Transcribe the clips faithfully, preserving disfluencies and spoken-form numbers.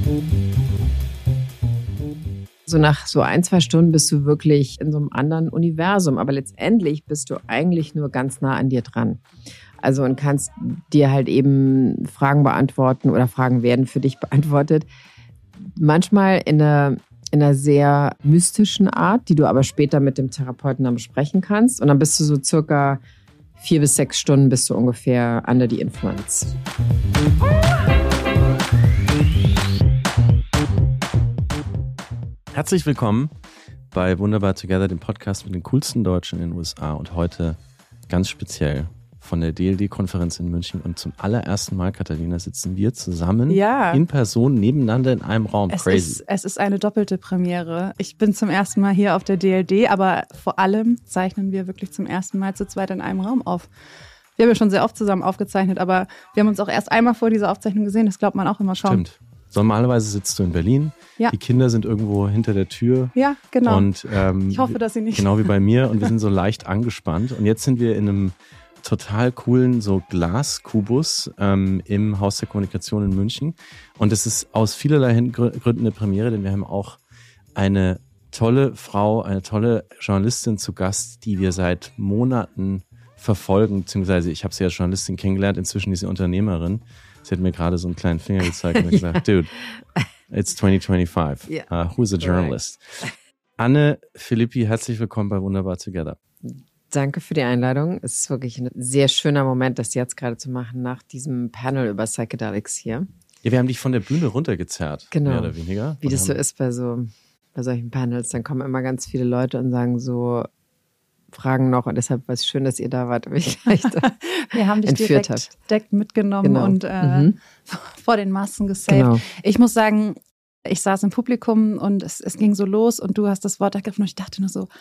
So nach so ein, zwei Stunden bist du wirklich in so einem anderen Universum. Aber letztendlich bist du eigentlich nur ganz nah an dir dran. Also und kannst dir halt eben Fragen beantworten oder Fragen werden für dich beantwortet. Manchmal in einer, in einer sehr mystischen Art, die du aber später mit dem Therapeuten dann besprechen kannst. Und dann bist du so circa vier bis sechs Stunden bist du ungefähr under the influence. Herzlich willkommen bei Wunderbar Together, dem Podcast mit den coolsten Deutschen in den U S A und heute ganz speziell von der D L D-Konferenz in München und zum allerersten Mal, Katharina, sitzen wir zusammen ja. in Person nebeneinander in einem Raum. Es Crazy. Ist, es ist eine doppelte Premiere. Ich bin zum ersten Mal hier auf der D L D, aber vor allem zeichnen wir wirklich zum ersten Mal zu zweit in einem Raum auf. Wir haben ja schon sehr oft zusammen aufgezeichnet, aber wir haben uns auch erst einmal vor dieser Aufzeichnung gesehen. Das glaubt man auch immer schon. Stimmt. Normalerweise sitzt du in Berlin, ja. Die Kinder sind irgendwo hinter der Tür. Ja, genau. Und, ähm, ich hoffe, dass sie nicht. Genau wie bei mir und wir sind so leicht angespannt. Und jetzt sind wir in einem total coolen so Glaskubus ähm, im Haus der Kommunikation in München. Und es ist aus vielerlei Gründen eine Premiere, denn wir haben auch eine tolle Frau, eine tolle Journalistin zu Gast, die wir seit Monaten verfolgen, beziehungsweise ich habe sie als Journalistin kennengelernt, inzwischen ist sie Unternehmerin. Sie hat mir gerade so einen kleinen Finger gezeigt und ja. gesagt, dude, it's twenty twenty-five. Yeah. Uh, who's a journalist? Right. Anne Philippi, herzlich willkommen bei Wunderbar Together. Danke für die Einladung. Es ist wirklich ein sehr schöner Moment, das jetzt gerade zu machen, nach diesem Panel über Psychedelics hier. Ja, wir haben dich von der Bühne runtergezerrt, genau. mehr oder weniger. Wie das so ist bei so bei solchen Panels. Dann kommen immer ganz viele Leute und sagen so, Fragen noch und deshalb war es schön, dass ihr da wart, weil ich gleich da wir haben dich entführt direkt, habt. direkt mitgenommen genau. und äh, mhm. vor den Massen gesaved. Genau. Ich muss sagen, ich saß im Publikum und es, es ging so los und du hast das Wort ergriffen und ich dachte nur so,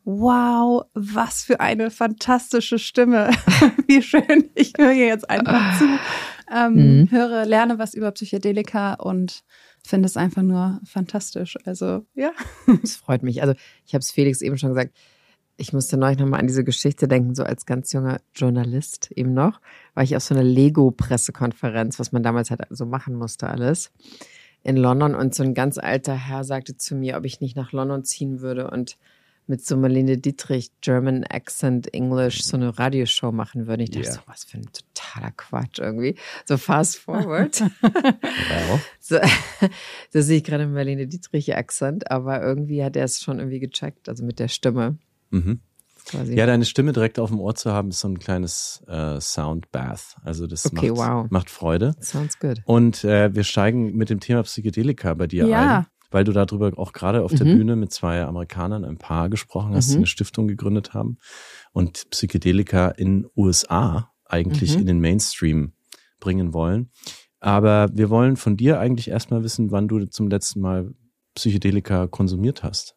wow, was für eine fantastische Stimme. Wie schön. Ich höre hier jetzt einfach zu, ähm, mhm. höre, lerne was über Psychedelika und finde es einfach nur fantastisch. Also, ja. Es freut mich. Also, ich habe es Felix eben schon gesagt, ich musste neulich nochmal an diese Geschichte denken, so als ganz junger Journalist eben noch, war ich auf so einer Lego-Pressekonferenz, was man damals halt so machen musste alles, in London und so ein ganz alter Herr sagte zu mir, ob ich nicht nach London ziehen würde und mit so Marlene Dietrich, German Accent English, so eine Radioshow machen würde. Ich dachte yeah. so, was für ein totaler Quatsch irgendwie. So fast forward. Wow. So, so sehe ich gerade Marlene Dietrich Accent, aber irgendwie hat er es schon irgendwie gecheckt, also mit der Stimme. Mhm. Quasi. Ja, deine Stimme direkt auf dem Ohr zu haben, ist so ein kleines äh, Soundbath. Also das okay, macht, wow. macht Freude. Sounds good. Und äh, wir steigen mit dem Thema Psychedelika bei dir ja. ein, weil du darüber auch gerade auf mhm. der Bühne mit zwei Amerikanern, ein Paar gesprochen hast, die mhm. eine Stiftung gegründet haben und Psychedelika in U S A eigentlich mhm. in den Mainstream bringen wollen. Aber wir wollen von dir eigentlich erstmal wissen, wann du zum letzten Mal Psychedelika konsumiert hast.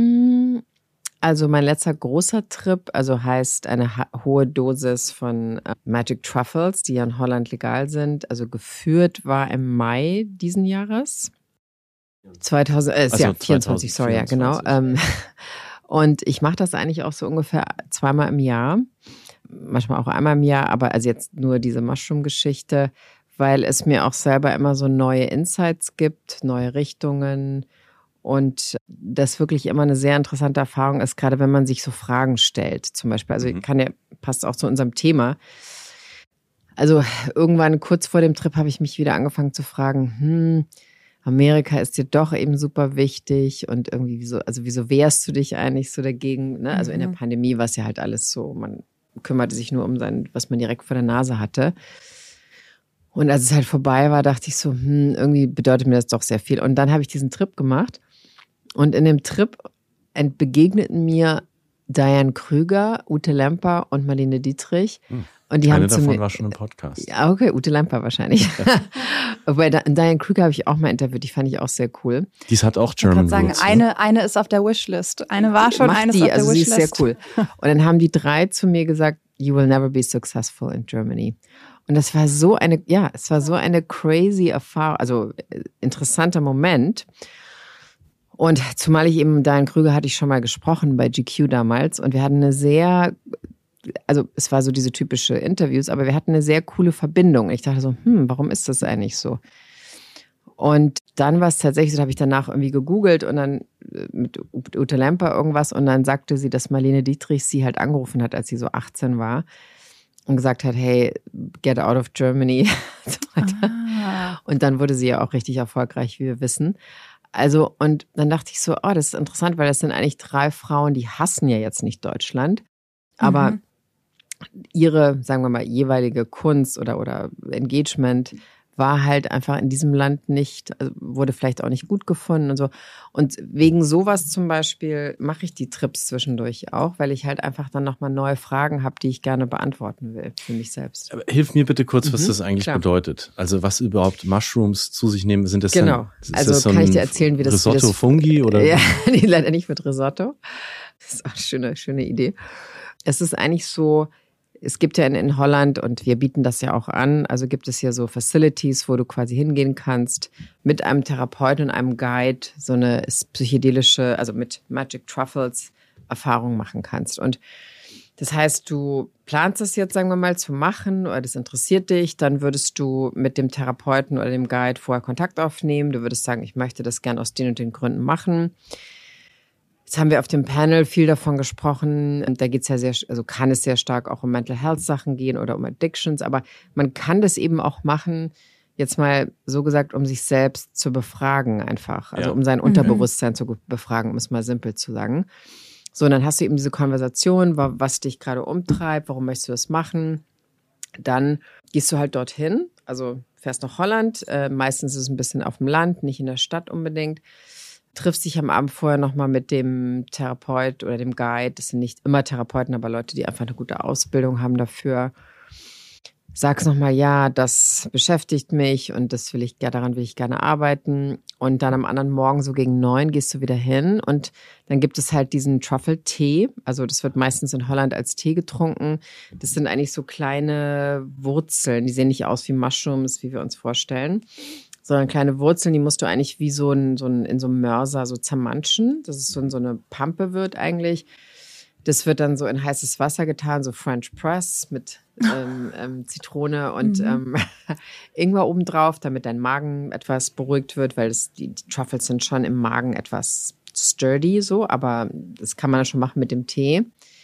Mm. Also mein letzter großer Trip, also heißt eine ha- hohe Dosis von äh, Magic Truffles, die ja in Holland legal sind, also geführt war im Mai diesen Jahres. zweitausend, äh, also ja, vierundzwanzig, sorry, ja, genau. Ähm, und ich mache das eigentlich auch so ungefähr zweimal im Jahr, manchmal auch einmal im Jahr, aber also jetzt nur diese Mushroom-Geschichte, weil es mir auch selber immer so neue Insights gibt, neue Richtungen. Und das wirklich immer eine sehr interessante Erfahrung ist, gerade wenn man sich so Fragen stellt, zum Beispiel. Also mhm. kann ja, passt auch zu unserem Thema. Also irgendwann kurz vor dem Trip habe ich mich wieder angefangen zu fragen, hm, Amerika ist dir doch eben super wichtig und irgendwie wieso, also wieso wehrst du dich eigentlich so dagegen? Ne? Also mhm. in der Pandemie war es ja halt alles so, man kümmerte sich nur um sein, was man direkt vor der Nase hatte. Und als es halt vorbei war, dachte ich so, hm, irgendwie bedeutet mir das doch sehr viel. Und dann habe ich diesen Trip gemacht. Und in dem Trip begegneten mir Diane Krüger, Ute Lemper und Marlene Dietrich. Hm. Und die Eine haben davon zu mir, war schon im Podcast. Ja, okay, Ute Lemper wahrscheinlich. Wobei Diane Krüger habe ich auch mal interviewt, die fand ich auch sehr cool. Die hat auch Ich German sagen, Roots. eine, ne? eine ist auf der Wishlist. Eine war schon, Macht eine die, ist auf also der sie Wishlist. ist sehr cool. Und dann haben die drei zu mir gesagt, you will never be successful in Germany. Und das war so eine, ja, es war so eine crazy Erfahrung, also interessanter Moment. Und zumal ich eben, Diane Krüger hatte ich schon mal gesprochen bei G Q damals und wir hatten eine sehr, also es war so diese typische Interviews, aber wir hatten eine sehr coole Verbindung. Ich dachte so, hm, warum ist das eigentlich so? Und dann war es tatsächlich so, da habe ich danach irgendwie gegoogelt und dann mit Ute Lemper irgendwas und dann sagte sie, dass Marlene Dietrich sie halt angerufen hat, als sie so achtzehn war und gesagt hat, hey, get out of Germany. so ah. Und dann wurde sie ja auch richtig erfolgreich, wie wir wissen. Also, und dann dachte ich so, oh, das ist interessant, weil das sind eigentlich drei Frauen, die hassen ja jetzt nicht Deutschland, aber mhm. ihre, sagen wir mal, jeweilige Kunst oder, oder Engagement war halt einfach in diesem Land nicht, also wurde vielleicht auch nicht gut gefunden und so. Und wegen sowas zum Beispiel mache ich die Trips zwischendurch auch, weil ich halt einfach dann nochmal neue Fragen habe, die ich gerne beantworten will für mich selbst. Aber hilf mir bitte kurz, was mhm, das eigentlich klar. bedeutet. Also was überhaupt Mushrooms zu sich nehmen, sind das genau. dann, ist also das so kann ich dir erzählen, wie das Risotto wie das, Fungi oder? Ja, nee, leider nicht mit Risotto. Das ist auch eine schöne, schöne Idee. Es ist eigentlich so, es gibt ja in, in Holland, und wir bieten das ja auch an, also gibt es hier so Facilities, wo du quasi hingehen kannst, mit einem Therapeuten und einem Guide so eine psychedelische, also mit Magic Truffles Erfahrung machen kannst. Und das heißt, du planst das jetzt, sagen wir mal, zu machen oder das interessiert dich, dann würdest du mit dem Therapeuten oder dem Guide vorher Kontakt aufnehmen. Du würdest sagen, ich möchte das gern aus den und den Gründen machen. Jetzt haben wir auf dem Panel viel davon gesprochen. Und da geht's ja sehr, also kann es sehr stark auch um Mental Health Sachen gehen oder um Addictions. Aber man kann das eben auch machen, jetzt mal so gesagt, um sich selbst zu befragen einfach. Also ja. um sein Unterbewusstsein mhm. zu befragen, um es mal simpel zu sagen. So, und dann hast du eben diese Konversation, was dich gerade umtreibt, warum möchtest du das machen? Dann gehst du halt dorthin, also fährst nach Holland. Äh, meistens ist es ein bisschen auf dem Land, nicht in der Stadt unbedingt. Triffst dich am Abend vorher nochmal mit dem Therapeut oder dem Guide. Das sind nicht immer Therapeuten, aber Leute, die einfach eine gute Ausbildung haben dafür. Sagst nochmal, ja, das beschäftigt mich und das will ich, ja, daran will ich gerne arbeiten. Und dann am anderen Morgen so gegen neun gehst du wieder hin und dann gibt es halt diesen Truffle-Tee. Also das wird meistens in Holland als Tee getrunken. Das sind eigentlich so kleine Wurzeln. Die sehen nicht aus wie Mushrooms, wie wir uns vorstellen, sondern kleine Wurzeln, die musst du eigentlich wie so ein, so ein in so einem Mörser so zermanschen, dass es so, in so eine Pampe wird eigentlich. Das wird dann so in heißes Wasser getan, so French Press mit ähm, ähm, Zitrone und mhm. ähm, Ingwer obendrauf, damit dein Magen etwas beruhigt wird, weil das, die, die Truffles sind schon im Magen etwas sturdy so, aber das kann man ja schon machen mit dem Tee.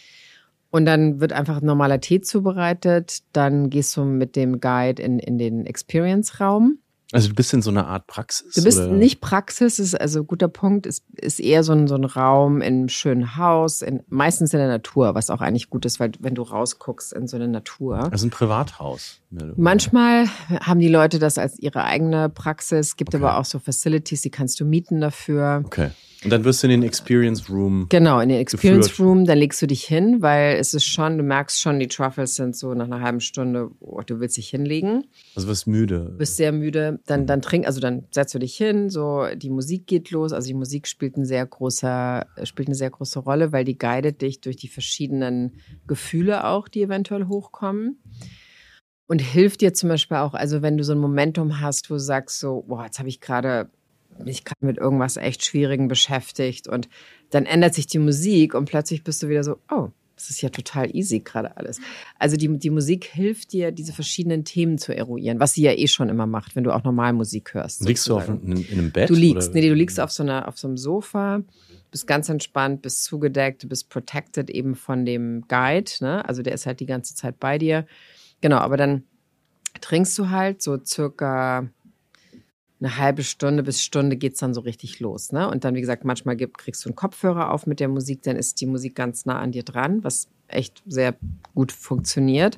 Und dann wird einfach ein normaler Tee zubereitet. Dann gehst du mit dem Guide in, in den Experience-Raum. Also du bist in so einer Art Praxis? Du bist oder? nicht Praxis, ist also guter Punkt, ist, ist eher so ein, so ein Raum in einem schönen Haus, in, meistens in der Natur, was auch eigentlich gut ist, weil wenn du rausguckst in so eine Natur. Also ein Privathaus. Manchmal haben die Leute das als ihre eigene Praxis, gibt okay. aber auch so Facilities, die kannst du mieten dafür. Okay. Und dann wirst du in den Experience Room Genau, in den Experience geführt. Room, da legst du dich hin, weil es ist schon, du merkst schon, die Truffles sind so nach einer halben Stunde, oh, du willst dich hinlegen. Also wirst müde. Du bist sehr müde, dann, dann trink, also dann setzt du dich hin, so die Musik geht los, also die Musik spielt, ein sehr großer, spielt eine sehr große Rolle, weil die guidet dich durch die verschiedenen Gefühle auch, die eventuell hochkommen. Und hilft dir zum Beispiel auch, also wenn du so ein Momentum hast, wo du sagst so, boah, jetzt habe ich gerade mich gerade mit irgendwas echt Schwierigem beschäftigt und dann ändert sich die Musik und plötzlich bist du wieder so, oh, das ist ja total easy gerade alles. Also die, die Musik hilft dir, diese verschiedenen Themen zu eruieren, was sie ja eh schon immer macht, wenn du auch normal Musik hörst. Liegst sozusagen. Du auf in, in einem Bett? Du liegst, oder? nee, du liegst auf so einer, auf so einem Sofa, bist ganz entspannt, bist zugedeckt, du bist protected eben von dem Guide, ne? Also der ist halt die ganze Zeit bei dir. Genau, aber dann trinkst du halt so circa eine halbe Stunde bis Stunde geht's dann so richtig los, ne? Und dann, wie gesagt, manchmal gibt, kriegst du einen Kopfhörer auf mit der Musik, dann ist die Musik ganz nah an dir dran, was echt sehr gut funktioniert.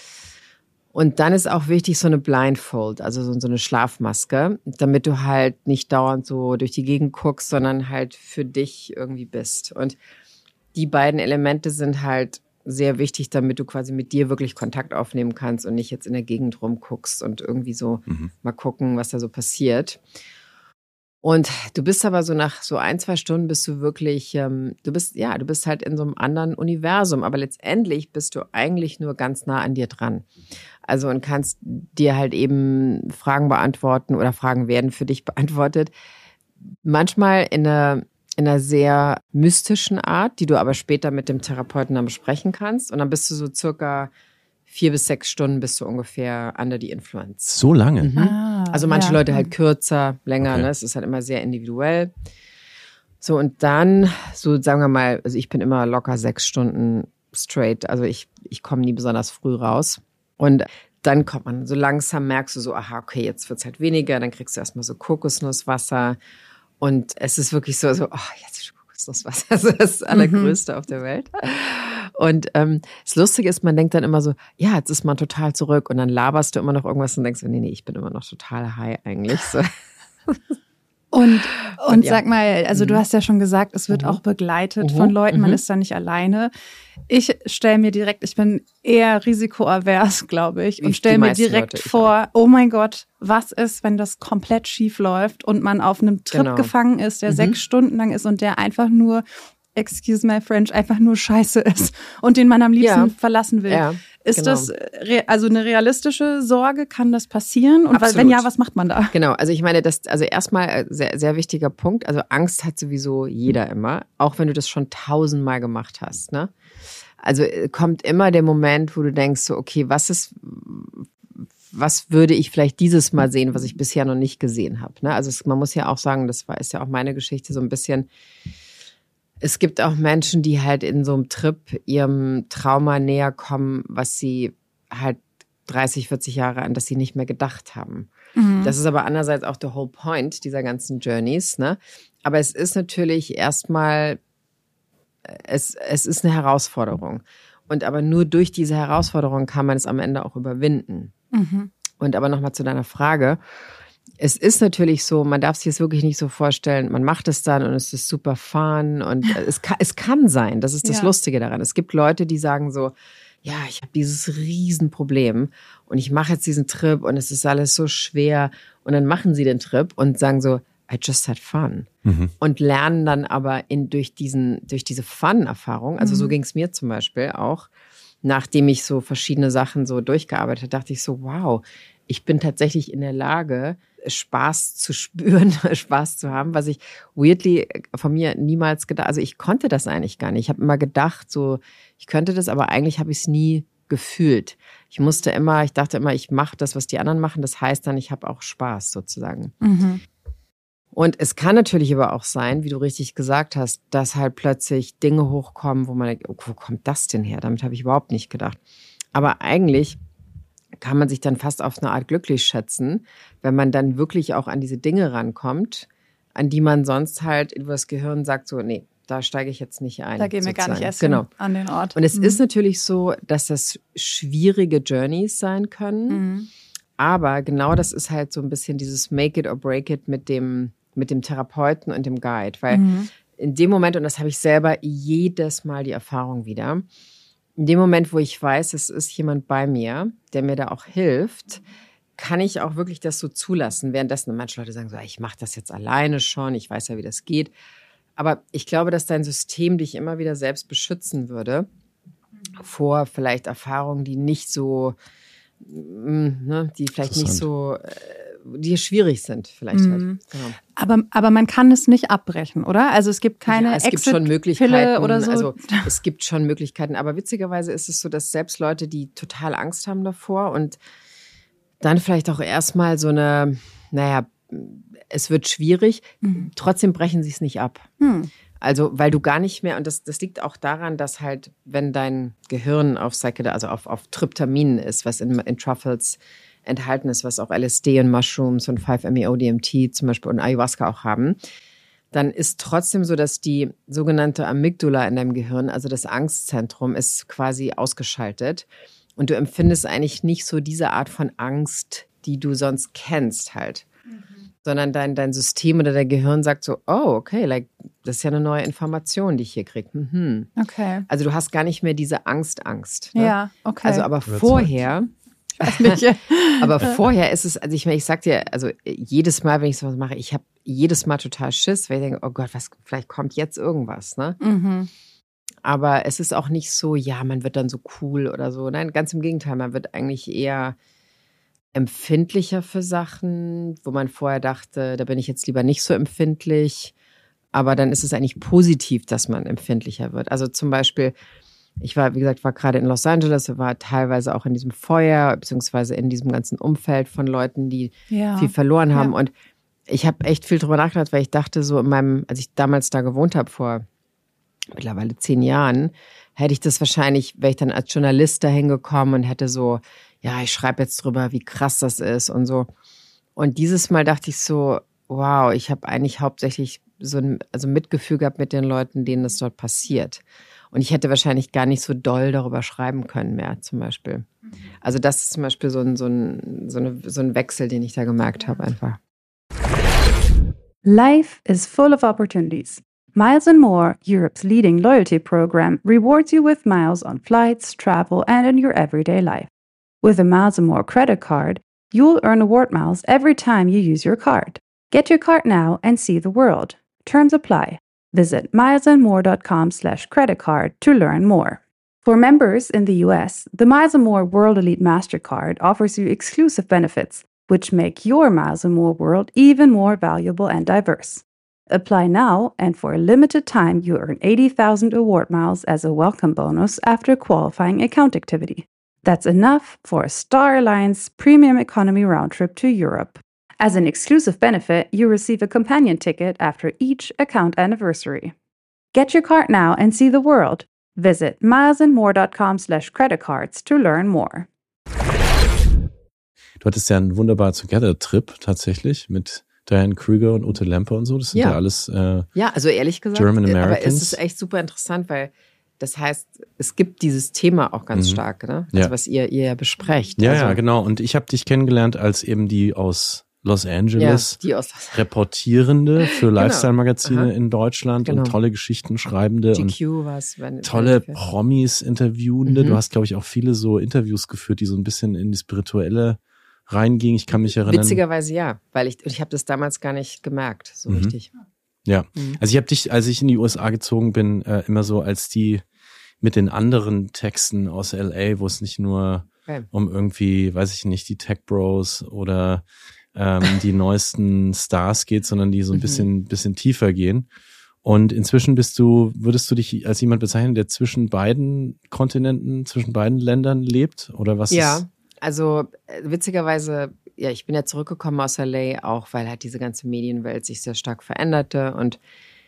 Und dann ist auch wichtig so eine Blindfold, also so, so eine Schlafmaske, damit du halt nicht dauernd so durch die Gegend guckst, sondern halt für dich irgendwie bist. Und die beiden Elemente sind halt sehr wichtig, damit du quasi mit dir wirklich Kontakt aufnehmen kannst und nicht jetzt in der Gegend rumguckst und irgendwie so mhm. mal gucken, was da so passiert. Und du bist aber so nach so ein, zwei Stunden bist du wirklich, ähm, du bist, ja, du bist halt in so einem anderen Universum, aber letztendlich bist du eigentlich nur ganz nah an dir dran. Also und kannst dir halt eben Fragen beantworten oder Fragen werden für dich beantwortet. Manchmal in einer in einer sehr mystischen Art, die du aber später mit dem Therapeuten dann besprechen kannst. Und dann bist du so circa vier bis sechs Stunden bist du ungefähr under the influence. So lange? Mhm. Ah, also manche ja. Leute halt kürzer, länger, Okay. ne? Es ist halt immer sehr individuell. So, und dann, so sagen wir mal, also ich bin immer locker sechs Stunden straight. Also ich, ich komme nie besonders früh raus. Und dann kommt man, so langsam merkst du so, aha, okay, jetzt wird's halt weniger. Dann kriegst du erstmal so Kokosnusswasser. Und es ist wirklich so, so, oh, jetzt ist Kokosnusswasser. Das ist das Allergrößte mhm. auf der Welt. Und ähm, das Lustige ist, man denkt dann immer so, ja, jetzt ist man total zurück. Und dann laberst du immer noch irgendwas und denkst so, nee, nee, ich bin immer noch total high eigentlich. So. Und, und, und ja. sag mal, also mhm. du hast ja schon gesagt, es wird mhm. auch begleitet mhm. von Leuten, man mhm. ist da nicht alleine. Ich stelle mir direkt, ich bin eher risikoavers, glaube ich, Wie und stelle mir direkt Leute, vor, oh mein Gott, was ist, wenn das komplett schief läuft und man auf einem Trip genau. gefangen ist, der mhm. sechs Stunden lang ist und der einfach nur, excuse my French, einfach nur scheiße ist und den man am liebsten ja. verlassen will. Ja. Ist genau. das re- also eine realistische Sorge? Kann das passieren? Und Absolut. wenn ja, was macht man da? Genau, also ich meine, das, also erstmal sehr, sehr wichtiger Punkt. Also Angst hat sowieso jeder immer, auch wenn du das schon tausendmal gemacht hast, ne? Also kommt immer der Moment, wo du denkst so, okay, was ist, was würde ich vielleicht dieses Mal sehen, was ich bisher noch nicht gesehen habe, ne? Also es, man muss ja auch sagen, das war, ist ja auch meine Geschichte so ein bisschen. Es gibt auch Menschen, die halt in so einem Trip ihrem Trauma näher kommen, was sie halt dreißig, vierzig Jahre an, das sie nicht mehr gedacht haben. Mhm. Das ist aber andererseits auch der whole point dieser ganzen Journeys, ne? Aber es ist natürlich erstmal, es, es ist eine Herausforderung. Und aber nur durch diese Herausforderung kann man es am Ende auch überwinden. Mhm. Und aber nochmal zu deiner Frage. Es ist natürlich so, man darf sich es wirklich nicht so vorstellen, man macht es dann und es ist super fun und es kann, es kann sein, das ist das ja. Lustige daran. Es gibt Leute, die sagen so, ja, ich habe dieses Riesenproblem und ich mache jetzt diesen Trip und es ist alles so schwer und dann machen sie den Trip und sagen so, I just had fun mhm. und lernen dann aber in, durch, diesen, durch diese Fun-Erfahrung, also mhm. so ging es mir zum Beispiel auch, nachdem ich so verschiedene Sachen so durchgearbeitet habe, dachte ich so, wow, ich bin tatsächlich in der Lage, Spaß zu spüren, Spaß zu haben, was ich weirdly von mir niemals gedacht, also ich konnte das eigentlich gar nicht. Ich habe immer gedacht, so ich könnte das, aber eigentlich habe ich es nie gefühlt. Ich musste immer, ich dachte immer, ich mache das, was die anderen machen, das heißt dann, ich habe auch Spaß sozusagen. Mhm. Und es kann natürlich aber auch sein, wie du richtig gesagt hast, dass halt plötzlich Dinge hochkommen, wo man denkt, oh, wo kommt das denn her? Damit habe ich überhaupt nicht gedacht. Aber eigentlich kann man sich dann fast auf eine Art glücklich schätzen, wenn man dann wirklich auch an diese Dinge rankommt, an die man sonst halt über das Gehirn sagt, so, nee, da steige ich jetzt nicht ein. Da gehen wir gar nicht erst genau. an den Ort. Und es mhm. ist natürlich so, dass das schwierige Journeys sein können, mhm. aber genau das ist halt so ein bisschen dieses Make it or break it mit dem, mit dem Therapeuten und dem Guide, weil mhm. in dem Moment, und das habe ich selber jedes Mal die Erfahrung wieder, in dem Moment, wo ich weiß, es ist jemand bei mir, der mir da auch hilft, kann ich auch wirklich das so zulassen. Währenddessen manche Leute sagen so, ich mache das jetzt alleine schon, ich weiß ja, wie das geht. Aber ich glaube, dass dein System dich immer wieder selbst beschützen würde vor vielleicht Erfahrungen, die nicht so, ne, die vielleicht nicht so, die schwierig sind vielleicht mhm. halt. Genau. Aber, aber man kann es nicht abbrechen, oder? Also es gibt keine ja, es gibt schon Möglichkeiten Pille oder so. Also es gibt schon Möglichkeiten, aber witzigerweise ist es so, dass selbst Leute, die total Angst haben davor und dann vielleicht auch erstmal so eine, naja, es wird schwierig, mhm. trotzdem brechen sie es nicht ab. Mhm. Also, weil du gar nicht mehr, und das, das liegt auch daran, dass halt, wenn dein Gehirn auf Psychedel, also auf, auf Tryptamin ist, was in, in Truffles enthalten ist, was auch L S D und Mushrooms und five M E O D M T zum Beispiel und Ayahuasca auch haben, dann ist trotzdem so, dass die sogenannte Amygdala in deinem Gehirn, also das Angstzentrum, ist quasi ausgeschaltet. Und du empfindest eigentlich nicht so diese Art von Angst, die du sonst kennst halt. Mhm. Sondern dein, dein System oder dein Gehirn sagt so, oh, okay, like, das ist ja eine neue Information, die ich hier kriege. Mhm. Okay. Also du hast gar nicht mehr diese Angst, Angst. Ne? Ja, okay. Also aber vorher... Weiß nicht. Aber vorher ist es, also ich meine, ich sag dir, also jedes Mal, wenn ich sowas mache, ich habe jedes Mal total Schiss, weil ich denke, oh Gott, was, vielleicht kommt jetzt irgendwas, ne? Mhm. Aber es ist auch nicht so, ja, man wird dann so cool oder so. Nein, ganz im Gegenteil, man wird eigentlich eher empfindlicher für Sachen, wo man vorher dachte, da bin ich jetzt lieber nicht so empfindlich. Aber dann ist es eigentlich positiv, dass man empfindlicher wird. Also zum Beispiel, ich war, wie gesagt, war gerade in Los Angeles, war teilweise auch in diesem Feuer, beziehungsweise in diesem ganzen Umfeld von Leuten, die ja. viel verloren haben. Ja. Und ich habe echt viel drüber nachgedacht, weil ich dachte so in meinem, als ich damals da gewohnt habe, vor mittlerweile zehn Jahren, hätte ich das wahrscheinlich, wäre ich dann als Journalist dahin gekommen und hätte so, ja, ich schreibe jetzt drüber, wie krass das ist und so. Und dieses Mal dachte ich so, wow, ich habe eigentlich hauptsächlich so ein also Mitgefühl gehabt mit den Leuten, denen das dort passiert. Und ich hätte wahrscheinlich gar nicht so doll darüber schreiben können mehr, zum Beispiel. Also das ist zum Beispiel so ein, so ein, so eine, so ein Wechsel, den ich da gemerkt habe einfach. Life is full of opportunities. Miles and More, Europe's leading loyalty program, rewards you with miles on flights, travel, and in your everyday life. With a Miles and More credit card, you'll earn award miles every time you use your card. Get your card now and see the world. Terms apply. Visit milesandmore.com slash credit card to learn more. For members in the U S, the Miles and More World Elite MasterCard offers you exclusive benefits, which make your Miles and More world even more valuable and diverse. Apply now, and for a limited time, you earn eighty thousand award miles as a welcome bonus after qualifying account activity. That's enough for a Star Alliance Premium Economy round trip to Europe. As an exclusive benefit, you receive a companion ticket after each account anniversary. Get your card now and see the world. Visit milesandmore.com slash credit cards to learn more. Du hattest ja einen wunderbar Together-Trip tatsächlich mit Diane Kruger und Ute Lemper und so. Das sind ja, ja alles äh, ja, also ehrlich gesagt, German Americans. Aber es ist echt super interessant, weil das heißt, es gibt dieses Thema auch ganz mhm. stark, ne? Also ja. was ihr ihr ja besprecht. Ja, also, ja, genau. Und ich habe dich kennengelernt als eben die aus Los Angeles, ja, die aus Reportierende für genau. Lifestyle-Magazine in Deutschland genau. und tolle Geschichten schreibende G Q und was, wenn, tolle wenn Promis interviewende. Mhm. Du hast, glaube ich, auch viele so Interviews geführt, die so ein bisschen in die spirituelle reingingen. Ich kann mich erinnern. Witzigerweise ja, weil ich ich habe das damals gar nicht gemerkt, so mhm. richtig. Ja, mhm. also ich habe dich, als ich in die U S A gezogen bin, äh, immer so als die mit den anderen Texten aus L A, wo es nicht nur okay. um irgendwie, weiß ich nicht, die Tech Bros oder ähm, die neuesten Stars geht, sondern die so ein bisschen, mhm. bisschen tiefer gehen. Und inzwischen bist du, würdest du dich als jemand bezeichnen, der zwischen beiden Kontinenten, zwischen beiden Ländern lebt? Oder was ja, ist? Also witzigerweise, ja, ich bin ja zurückgekommen aus L A, auch weil halt diese ganze Medienwelt sich sehr stark veränderte und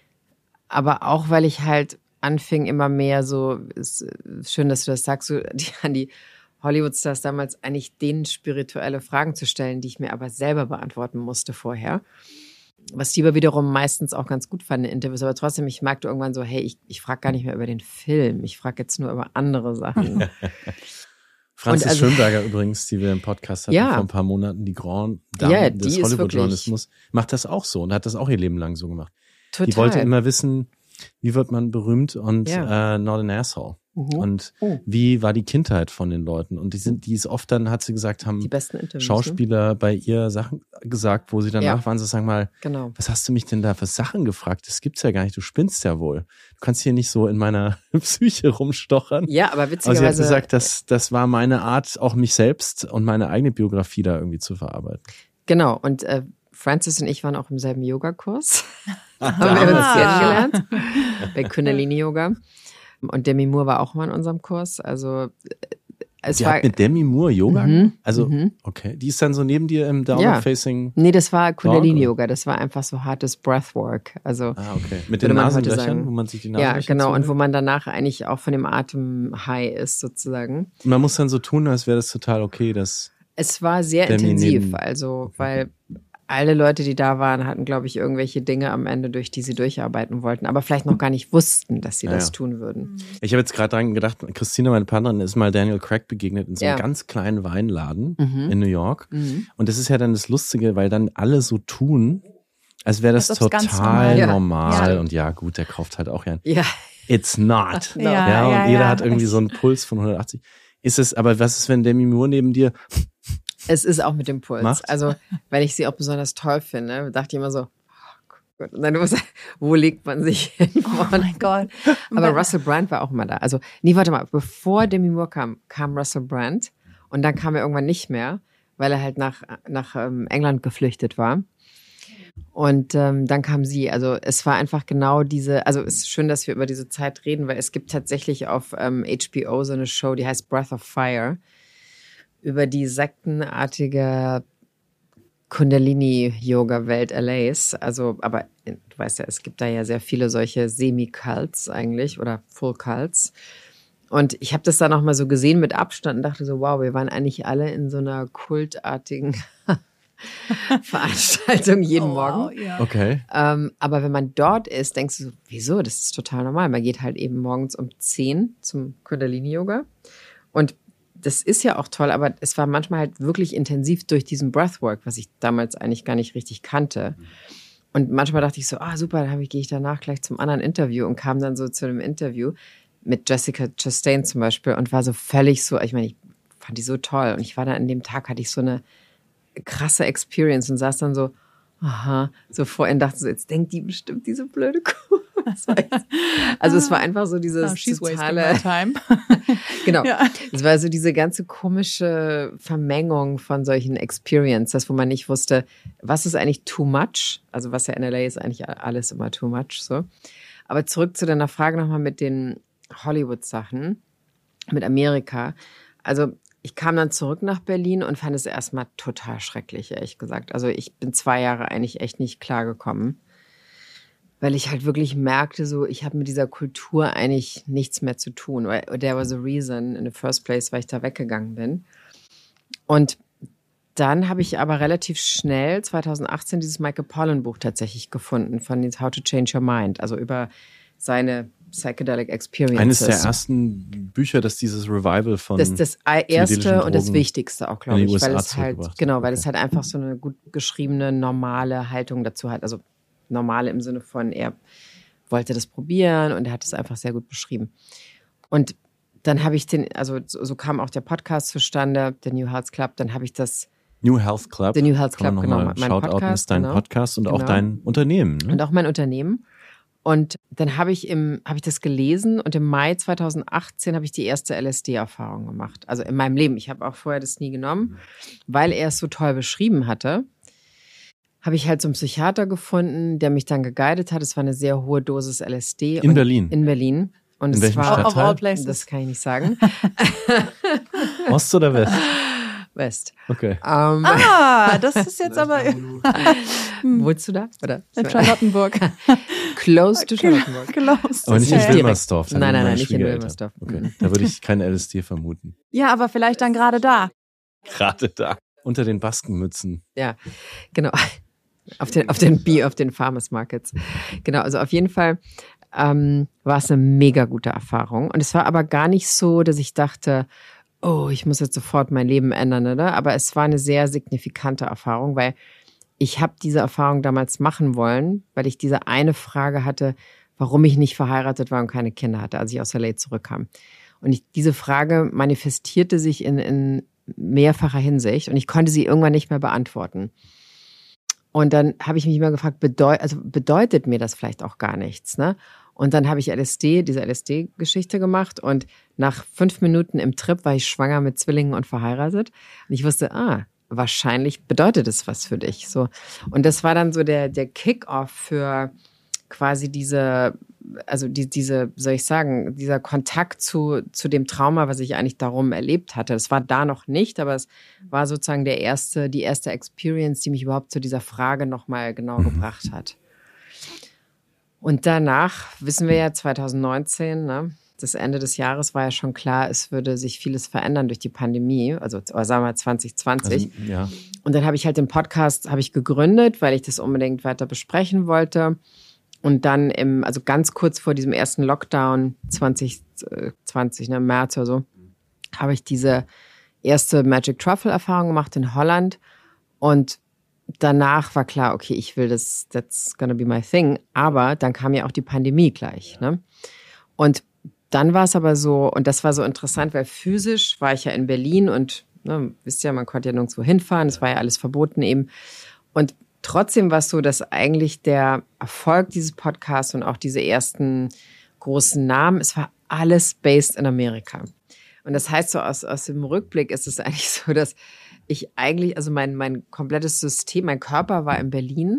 aber auch, weil ich halt anfing immer mehr so, ist schön, dass du das sagst, so die, an die Hollywood-Stars damals eigentlich denen spirituelle Fragen zu stellen, die ich mir aber selber beantworten musste vorher. Was die aber wiederum meistens auch ganz gut fanden in Interviews, aber trotzdem, ich merkte irgendwann so, hey, ich, ich frage gar nicht mehr über den Film, ich frage jetzt nur über andere Sachen. Franzis also, Schönberger übrigens, die wir im Podcast hatten ja. vor ein paar Monaten, die Grand Dame ja, des Hollywood-Journalismus, macht das auch so und hat das auch ihr Leben lang so gemacht. Total. Die wollte immer wissen, wie wird man berühmt und ja. äh, not an asshole. Mhm. Und oh. wie war die Kindheit von den Leuten? Und die sind, die ist oft dann, hat sie gesagt, haben die besten Interviews, Schauspieler ne? bei ihr Sachen gesagt, wo sie danach ja. waren, so sagen mal, genau. was hast du mich denn da für Sachen gefragt? Das gibt's ja gar nicht, du spinnst ja wohl. Du kannst hier nicht so in meiner Psyche rumstochern. Ja, aber witzigerweise. Aber sie hat gesagt, das, das war meine Art, auch mich selbst und meine eigene Biografie da irgendwie zu verarbeiten. Genau, und äh, Francis und ich waren auch im selben Yogakurs. Haben wir uns kennengelernt. Bei Kundalini-Yoga. Und Demi Moore war auch mal in unserem Kurs. Also es die war hat mit Demi Moore Yoga? Mhm, also, mhm. okay. Die ist dann so neben dir im Downward-Facing? Ja. Nee, das war Kundalini-Yoga. Das war einfach so hartes Breathwork. Also, ah, okay. Mit den Nasenlöchern, wo man sich die Nasenlöcher Ja, genau. zuhört? Und wo man danach eigentlich auch von dem Atem high ist, sozusagen. Und man muss dann so tun, als wäre das total okay, dass es war sehr Demi intensiv. neben- Also, Okay. weil alle Leute, die da waren, hatten, glaube ich, irgendwelche Dinge am Ende, durch die sie durcharbeiten wollten, aber vielleicht noch gar nicht wussten, dass sie Ja, das ja. tun würden. Ich habe jetzt gerade dran gedacht, Christina, meine Partnerin, ist mal Daniel Craig begegnet in so einem Ja. ganz kleinen Weinladen Mhm. in New York. Mhm. Und das ist ja dann das Lustige, weil dann alle so tun, als wäre das Als ob's ganz total normal- normal. Ja. Und ja, gut, der kauft halt auch ja. Ja, It's not. Genau. Ja, Ja, und ja, jeder ja. hat irgendwie so einen Puls von hundertachtzig. Ist es, aber was ist, wenn Demi Moore neben dir? es ist auch mit dem Puls. Macht? Also, weil ich sie auch besonders toll finde, dachte ich immer so, oh Gott. Und dann muss, wo legt man sich hin? Oh mein Gott. Aber Russell Brand war auch immer da. Also, nee, warte mal, bevor Demi Moore kam, kam Russell Brand und dann kam er irgendwann nicht mehr, weil er halt nach, nach ähm, England geflüchtet war. Und ähm, dann kam sie. Also es war einfach genau diese, also es ist schön, dass wir über diese Zeit reden, weil es gibt tatsächlich auf ähm, H B O so eine Show, die heißt Breath of Fire, über die sektenartige Kundalini-Yoga-Welt L As. Also, aber du weißt ja, es gibt da ja sehr viele solche Semi-Cults eigentlich oder Full-Cults. Und ich habe das dann auch mal so gesehen mit Abstand und dachte so, wow, wir waren eigentlich alle in so einer kultartigen Veranstaltung jeden Oh, Morgen. wow, ja. Okay. Ähm, aber wenn man dort ist, denkst du so, wieso? Das ist total normal. Man geht halt eben morgens um zehn zum Kundalini-Yoga. Und das ist ja auch toll, aber es war manchmal halt wirklich intensiv durch diesen Breathwork, was ich damals eigentlich gar nicht richtig kannte. Und manchmal dachte ich so, ah super, dann gehe ich danach gleich zum anderen Interview und kam dann so zu einem Interview mit Jessica Chastain zum Beispiel und war so völlig so, ich meine, ich fand die so toll. Und ich war da an dem Tag, hatte ich so eine krasse Experience und saß dann so, aha, so vor und dachte so, jetzt denkt die bestimmt diese blöde Kuh. Das war echt, also es war einfach so dieses Oh, she's totale, wasting my time. genau, Ja. es war so diese ganze komische Vermengung von solchen Experiences, wo man nicht wusste, was ist eigentlich too much, also was ja in L A ist eigentlich alles immer too much, so. Aber zurück zu deiner Frage nochmal mit den Hollywood-Sachen, mit Amerika, also ich kam dann zurück nach Berlin und fand es erstmal total schrecklich, ehrlich gesagt. Also ich bin zwei Jahre eigentlich echt nicht klargekommen, weil ich halt wirklich merkte, so ich habe mit dieser Kultur eigentlich nichts mehr zu tun. There was a reason in the first place, weil ich da weggegangen bin. Und dann habe ich aber relativ schnell zwanzig achtzehn dieses Michael Pollan Buch tatsächlich gefunden von How to Change Your Mind, also über seine Psychedelic Experiences. Eines der ersten Bücher, das dieses Revival von das das erste und das Wichtigste auch, glaube in die ich, weil U S A es halt zurückgebracht genau, hat. weil Okay. es halt einfach so eine gut geschriebene normale Haltung dazu hat, also normale im Sinne von er wollte das probieren und er hat es einfach sehr gut beschrieben. Und dann habe ich den, also so, so kam auch der Podcast zustande, der New Health Club, dann habe ich das New Health Club. The New Health Kann man Club, noch genau, mal mein Shoutouten, Podcast, ist dein genau. Podcast und auch Genau. dein Unternehmen. Ne? und auch mein Unternehmen. Und dann habe ich im, habe ich das gelesen und im Mai zwanzig achtzehn habe ich die erste L S D-Erfahrung gemacht. Also in meinem Leben. Ich habe auch vorher das nie genommen, weil er es so toll beschrieben hatte. Habe ich halt so einen Psychiater gefunden, der mich dann geguidet hat. Es war eine sehr hohe Dosis L S D. In und Berlin? In Berlin. Und In es welchem war, Stadtteil? Of all places. das kann ich nicht sagen. Ost oder West? West. Okay. Ähm, Ah, das ist jetzt aber wohnst du da? Oder? in Charlottenburg. Close to Charlottenburg. Close. Aber nicht in direkt. Wilmersdorf. da Nein, sind nein, meine nein, nicht in Schwiegereltern. Wilmersdorf. Okay. Da würde ich kein L S D vermuten. Ja, aber vielleicht dann gerade da. Gerade da. Unter den Baskenmützen. Ja, genau. Auf den, auf den B, auf den Farmers Markets. Genau, also auf jeden Fall ähm, war es eine mega gute Erfahrung. Und es war aber gar nicht so, dass ich dachte, oh, ich muss jetzt sofort mein Leben ändern, oder? Aber es war eine sehr signifikante Erfahrung, weil ich habe diese Erfahrung damals machen wollen, weil ich diese eine Frage hatte, warum ich nicht verheiratet war und keine Kinder hatte, als ich aus L A zurückkam. Und ich, diese Frage manifestierte sich in, in mehrfacher Hinsicht und ich konnte sie irgendwann nicht mehr beantworten. Und dann habe ich mich immer gefragt, bedeu- also bedeutet mir das vielleicht auch gar nichts, ne? Und dann habe ich L S D, diese L S D-Geschichte gemacht und nach fünf Minuten im Trip war ich schwanger mit Zwillingen und verheiratet. Und ich wusste, ah, wahrscheinlich bedeutet es was für dich. So. Und das war dann so der, der Kick-off für quasi diese, also die, diese, soll ich sagen, dieser Kontakt zu, zu dem Trauma, was ich eigentlich darum erlebt hatte. Das war da noch nicht, aber es war sozusagen der erste, die erste Experience, die mich überhaupt zu dieser Frage nochmal genau gebracht hat. Und danach, wissen wir ja, zwanzig neunzehn, ne, das Ende des Jahres war ja schon klar, es würde sich vieles verändern durch die Pandemie, also oder sagen wir zwanzig zwanzig. Also, ja. Und dann habe ich halt den Podcast habe ich gegründet, weil ich das unbedingt weiter besprechen wollte. Und dann im, also ganz kurz vor diesem ersten Lockdown zwanzig zwanzig, ne, März oder so, habe ich diese erste Magic Truffle Erfahrung gemacht in Holland. Und danach war klar, okay, ich will das, that's gonna be my thing. Aber dann kam ja auch die Pandemie gleich, ne? Und dann war es aber so, und das war so interessant, weil physisch war ich ja in Berlin und, ne, wisst ja, man konnte ja nirgendwo hinfahren, es war ja alles verboten eben. Und trotzdem war es so, dass eigentlich der Erfolg dieses Podcasts und auch diese ersten großen Namen, es war alles based in Amerika. Und das heißt so, aus, aus dem Rückblick ist es eigentlich so, dass ich eigentlich, also mein, mein komplettes System, mein Körper war in Berlin,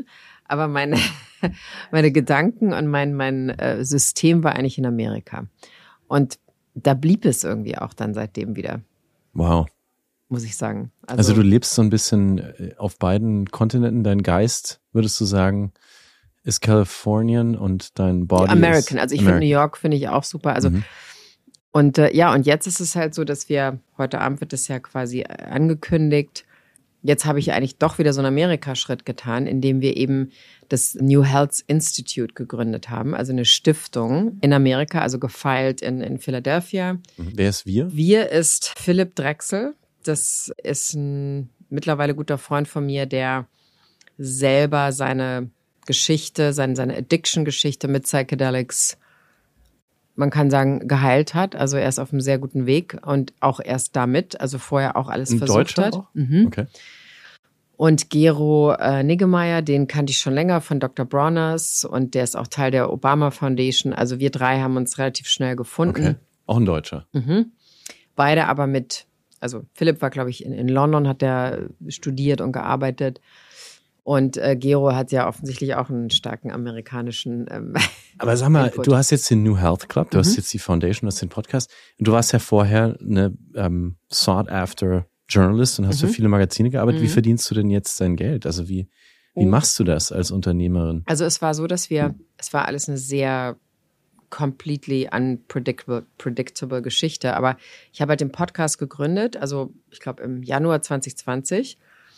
aber meine, meine Gedanken und mein, mein äh, System war eigentlich in Amerika. Und da blieb es irgendwie auch dann seitdem wieder. Wow. Muss ich sagen. Also, also du lebst so ein bisschen auf beiden Kontinenten. Dein Geist, würdest du sagen, ist Californian und dein Body American. ist Also ich finde New York finde ich auch super. Also mhm. und äh, ja, und jetzt ist es halt so, dass wir, heute Abend wird es ja quasi angekündigt. Jetzt habe ich eigentlich doch wieder so einen Amerika-Schritt getan, indem wir eben das New Health Institute gegründet haben, also eine Stiftung in Amerika, also gefeilt in, in Philadelphia. Wer ist wir? Wir ist Philipp Drechsel. Das ist ein mittlerweile guter Freund von mir, der selber seine Geschichte, seine, seine Addiction-Geschichte mit Psychedelics, man kann sagen, geheilt hat. Also er ist auf einem sehr guten Weg und auch erst damit, also vorher auch alles ein versucht Deutscher hat. Auch? Mhm. Okay. Und Gero äh, Niggemeier, den kannte ich schon länger von Doktor Broners und der ist auch Teil der Obama Foundation. Also wir drei haben uns relativ schnell gefunden. Okay. Auch ein Deutscher. Mhm. Beide aber mit, also Philipp war, glaube ich, in, in London, hat der studiert und gearbeitet. Und äh, Gero hat ja offensichtlich auch einen starken amerikanischen ähm, Aber sag mal, Input. Du hast jetzt den New Health Club, du Mhm. hast jetzt die Foundation, du hast den Podcast. Du warst ja vorher eine ähm, sought-after Journalist und hast Mhm. für viele Magazine gearbeitet. Mhm. Wie verdienst du denn jetzt dein Geld? Also wie, wie machst du das als Unternehmerin? Also es war so, dass wir, es war alles eine sehr completely unpredictable predictable Geschichte. Aber ich habe halt den Podcast gegründet, also ich glaube im Januar zwanzig zwanzig.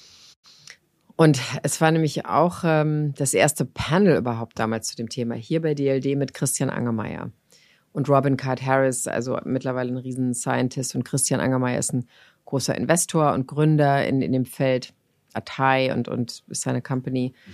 Und es war nämlich auch ähm, das erste Panel überhaupt damals zu dem Thema hier bei D L D mit Christian Angermayer und Robin Card-Harris, also mittlerweile ein riesen Scientist, und Christian Angermayer ist ein großer Investor und Gründer in, in dem Feld, Atai und, und ist seine Company. Mhm.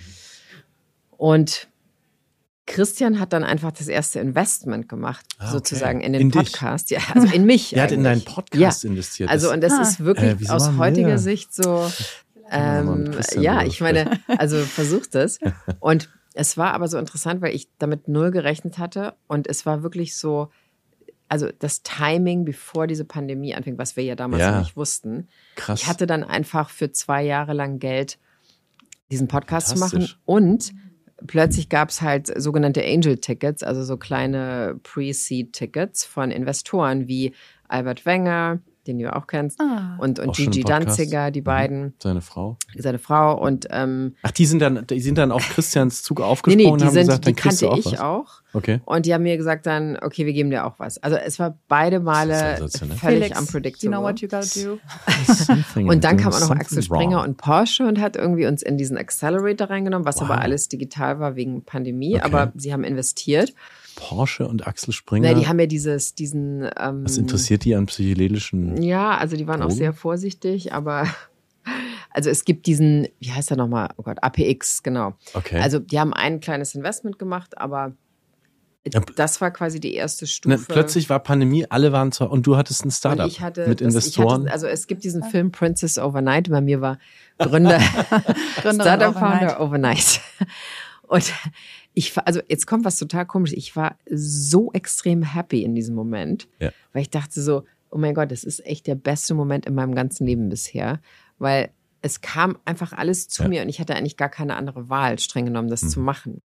Und Christian hat dann einfach das erste Investment gemacht, ah, okay. sozusagen in den in Podcast. Ja, also in mich. Er hat in deinen Podcast ja. investiert. Also und das ah. ist wirklich äh, aus heutiger wir? Sicht so, ähm, ja, ich meine, also versucht es. Und es war aber so interessant, weil ich damit null gerechnet hatte und es war wirklich so, also das Timing, bevor diese Pandemie anfing, was wir ja damals ja. noch nicht wussten. Krass. Ich hatte dann einfach für zwei Jahre lang Geld, diesen Podcast zu machen und plötzlich gab es halt sogenannte Angel-Tickets, also so kleine Pre-Seed-Tickets von Investoren wie Albert Wenger, den du auch kennst, ah. und, und Gigi Danziger, die beiden. Seine Frau. Seine Frau und ähm, Ach, die sind dann, die sind dann auf Christians Zug aufgesprungen nee, nee, und die haben sind, gesagt, die dann kriegst kannte du auch ich was. auch. Okay. Und die haben mir gesagt dann, okay, wir geben dir auch was. Also es war beide Male völlig Felix, unpredictable. You know what you gotta do. Und dann kam auch noch Axel Springer und Porsche und hat irgendwie uns in diesen Accelerator reingenommen, was wow. aber alles digital war wegen Pandemie. Okay. Aber sie haben investiert. Porsche und Axel Springer. Ja, die haben ja dieses, diesen. Ähm, was interessiert die an psychedelischen? Ja, also die waren Drogen? Auch sehr vorsichtig, aber also es gibt diesen, wie heißt der nochmal? Oh Gott, A P X, genau. Okay. Also die haben ein kleines Investment gemacht, aber das war quasi die erste Stufe. Ne, plötzlich war Pandemie, alle waren zu, und du hattest ein Startup und ich hatte, mit das, Investoren. Ich hatte, also es gibt diesen Film Princess Overnight, bei mir war Gründer, Startup-Founder Overnight. Und ich war, also jetzt kommt was total komisch. Ich war so extrem happy in diesem Moment, ja. weil ich dachte so, oh mein Gott, das ist echt der beste Moment in meinem ganzen Leben bisher, weil es kam einfach alles zu ja. mir und ich hatte eigentlich gar keine andere Wahl, streng genommen, das mhm. zu machen.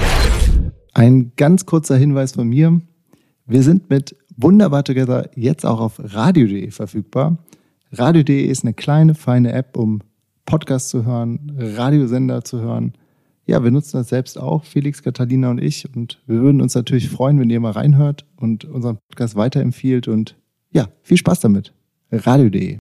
Ein ganz kurzer Hinweis von mir. Wir sind mit Wunderbar Together jetzt auch auf radio punkt de verfügbar. radio punkt de ist eine kleine, feine App, um Podcasts zu hören, Radiosender zu hören. Ja, wir nutzen das selbst auch, Felix, Catalina und ich. Und wir würden uns natürlich freuen, wenn ihr mal reinhört und unseren Podcast weiterempfiehlt. Und ja, viel Spaß damit. radio punkt de.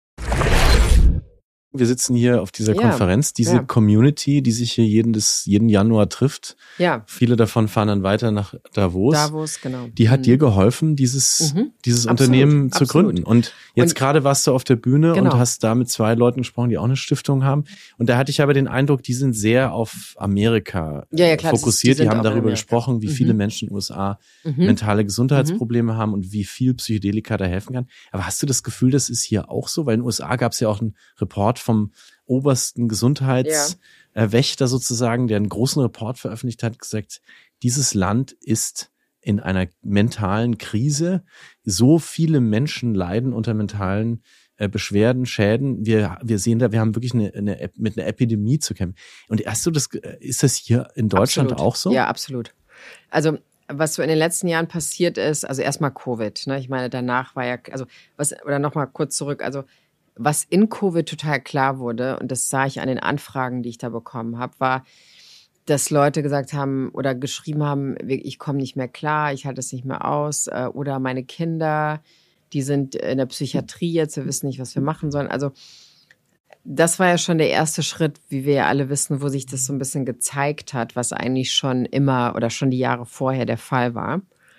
Wir sitzen hier auf dieser ja, Konferenz, diese ja. Community, die sich hier jeden, des, jeden Januar trifft. Ja. Viele davon fahren dann weiter nach Davos. Davos, genau. Die hat mhm. dir geholfen, dieses, mhm. dieses absolut, Unternehmen zu absolut. gründen. Und jetzt und, gerade warst du auf der Bühne genau. und hast da mit zwei Leuten gesprochen, die auch eine Stiftung haben. Und da hatte ich aber den Eindruck, die sind sehr auf Amerika ja, ja, klar, fokussiert. Ist, die, die haben darüber gesprochen, wie mhm. viele Menschen in den U S A mhm. mentale Gesundheitsprobleme mhm. haben und wie viel Psychedelika da helfen kann. Aber hast du das Gefühl, das ist hier auch so? Weil in den U S A gab es ja auch einen Report vom obersten Gesundheitswächter ja. sozusagen, der einen großen Report veröffentlicht hat, gesagt, dieses Land ist in einer mentalen Krise. So viele Menschen leiden unter mentalen äh, Beschwerden, Schäden. Wir, wir sehen da, wir haben wirklich eine, eine, mit einer Epidemie zu kämpfen. Und hast du das, ist das hier in Deutschland absolut. auch so? Ja, absolut. Also, was so in den letzten Jahren passiert ist, also erstmal Covid, ne? Ich meine, danach war ja, also was, oder nochmal kurz zurück, also was in Covid total klar wurde, und das sah ich an den Anfragen, die ich da bekommen habe, war, dass Leute gesagt haben oder geschrieben haben, ich komme nicht mehr klar, ich halte es nicht mehr aus, oder meine Kinder, die sind in der Psychiatrie jetzt, wir wissen nicht, was wir machen sollen. Also das war ja schon der erste Schritt, wie wir ja alle wissen, wo sich das so ein bisschen gezeigt hat, was eigentlich schon immer oder schon die Jahre vorher der Fall war.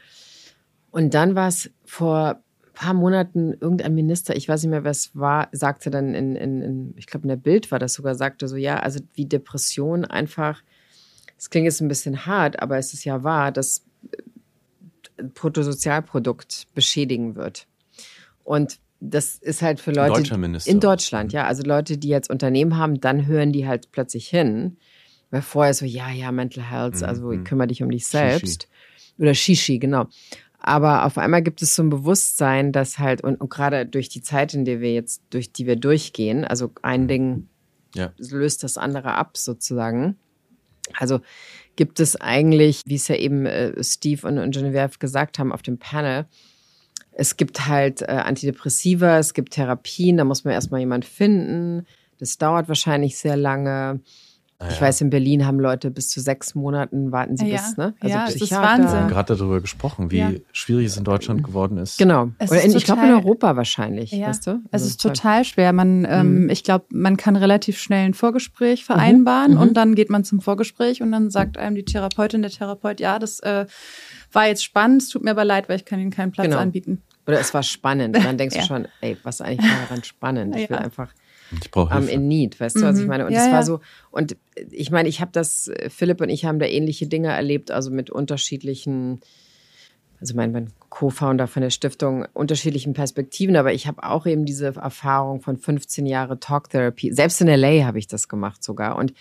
Und dann war es vor ein paar Monaten irgendein Minister, ich weiß nicht mehr, wer es war, sagte dann in, in, in ich glaube in der Bild war das sogar, sagte so, ja, also wie Depression einfach, das klingt jetzt ein bisschen hart, aber es ist ja wahr, das Bruttosozialprodukt beschädigen wird. Und das ist halt für Leute Deutscher Minister. In Deutschland, ja. Also Leute, die jetzt Unternehmen haben, dann hören die halt plötzlich hin. Weil vorher so, ja, ja, Mental Health, also Mhm. kümmere dich um dich selbst. Shishi. Oder Shishi, genau. Aber auf einmal gibt es so ein Bewusstsein, dass halt, und, und gerade durch die Zeit, in der wir jetzt, durch die wir durchgehen, also ein Ding Ja. löst das andere ab sozusagen. Also gibt es eigentlich, wie es ja eben äh, Steve und, und Genevieve gesagt haben auf dem Panel, es gibt halt äh, Antidepressiva, es gibt Therapien, da muss man erstmal jemanden finden. Das dauert wahrscheinlich sehr lange. Ah, ich ja. weiß, in Berlin haben Leute bis zu sechs Monaten warten sie Ja, bis, ne? Also ja, es ist Psychiater. Wahnsinn. Wir haben gerade darüber gesprochen, wie Ja. schwierig es in Deutschland geworden ist. Genau. Es Oder ist in, ich glaube in total- Europa wahrscheinlich, Ja, weißt du? es Also ist voll- total schwer. Man, ähm, Mhm. ich glaube, man kann relativ schnell ein Vorgespräch vereinbaren Mhm. und dann geht man zum Vorgespräch und dann sagt einem die Therapeutin, der Therapeut, ja, das äh, war jetzt spannend, es tut mir aber leid, weil ich kann Ihnen keinen Platz Genau. anbieten. Oder es war spannend. Und dann denkst Ja. du schon, ey, was ist eigentlich daran spannend? Ich will Ja. einfach Ich brauche um, Hilfe. in need, weißt du, was ich Mhm. meine? Und Ja, es war ja. so, und ich meine, ich habe das, Philipp und ich haben da ähnliche Dinge erlebt, also mit unterschiedlichen, also mein, mein Co-Founder von der Stiftung, unterschiedlichen Perspektiven, aber ich habe auch eben diese Erfahrung von fünfzehn Jahre Talk-Therapie, selbst in L A habe ich das gemacht sogar, und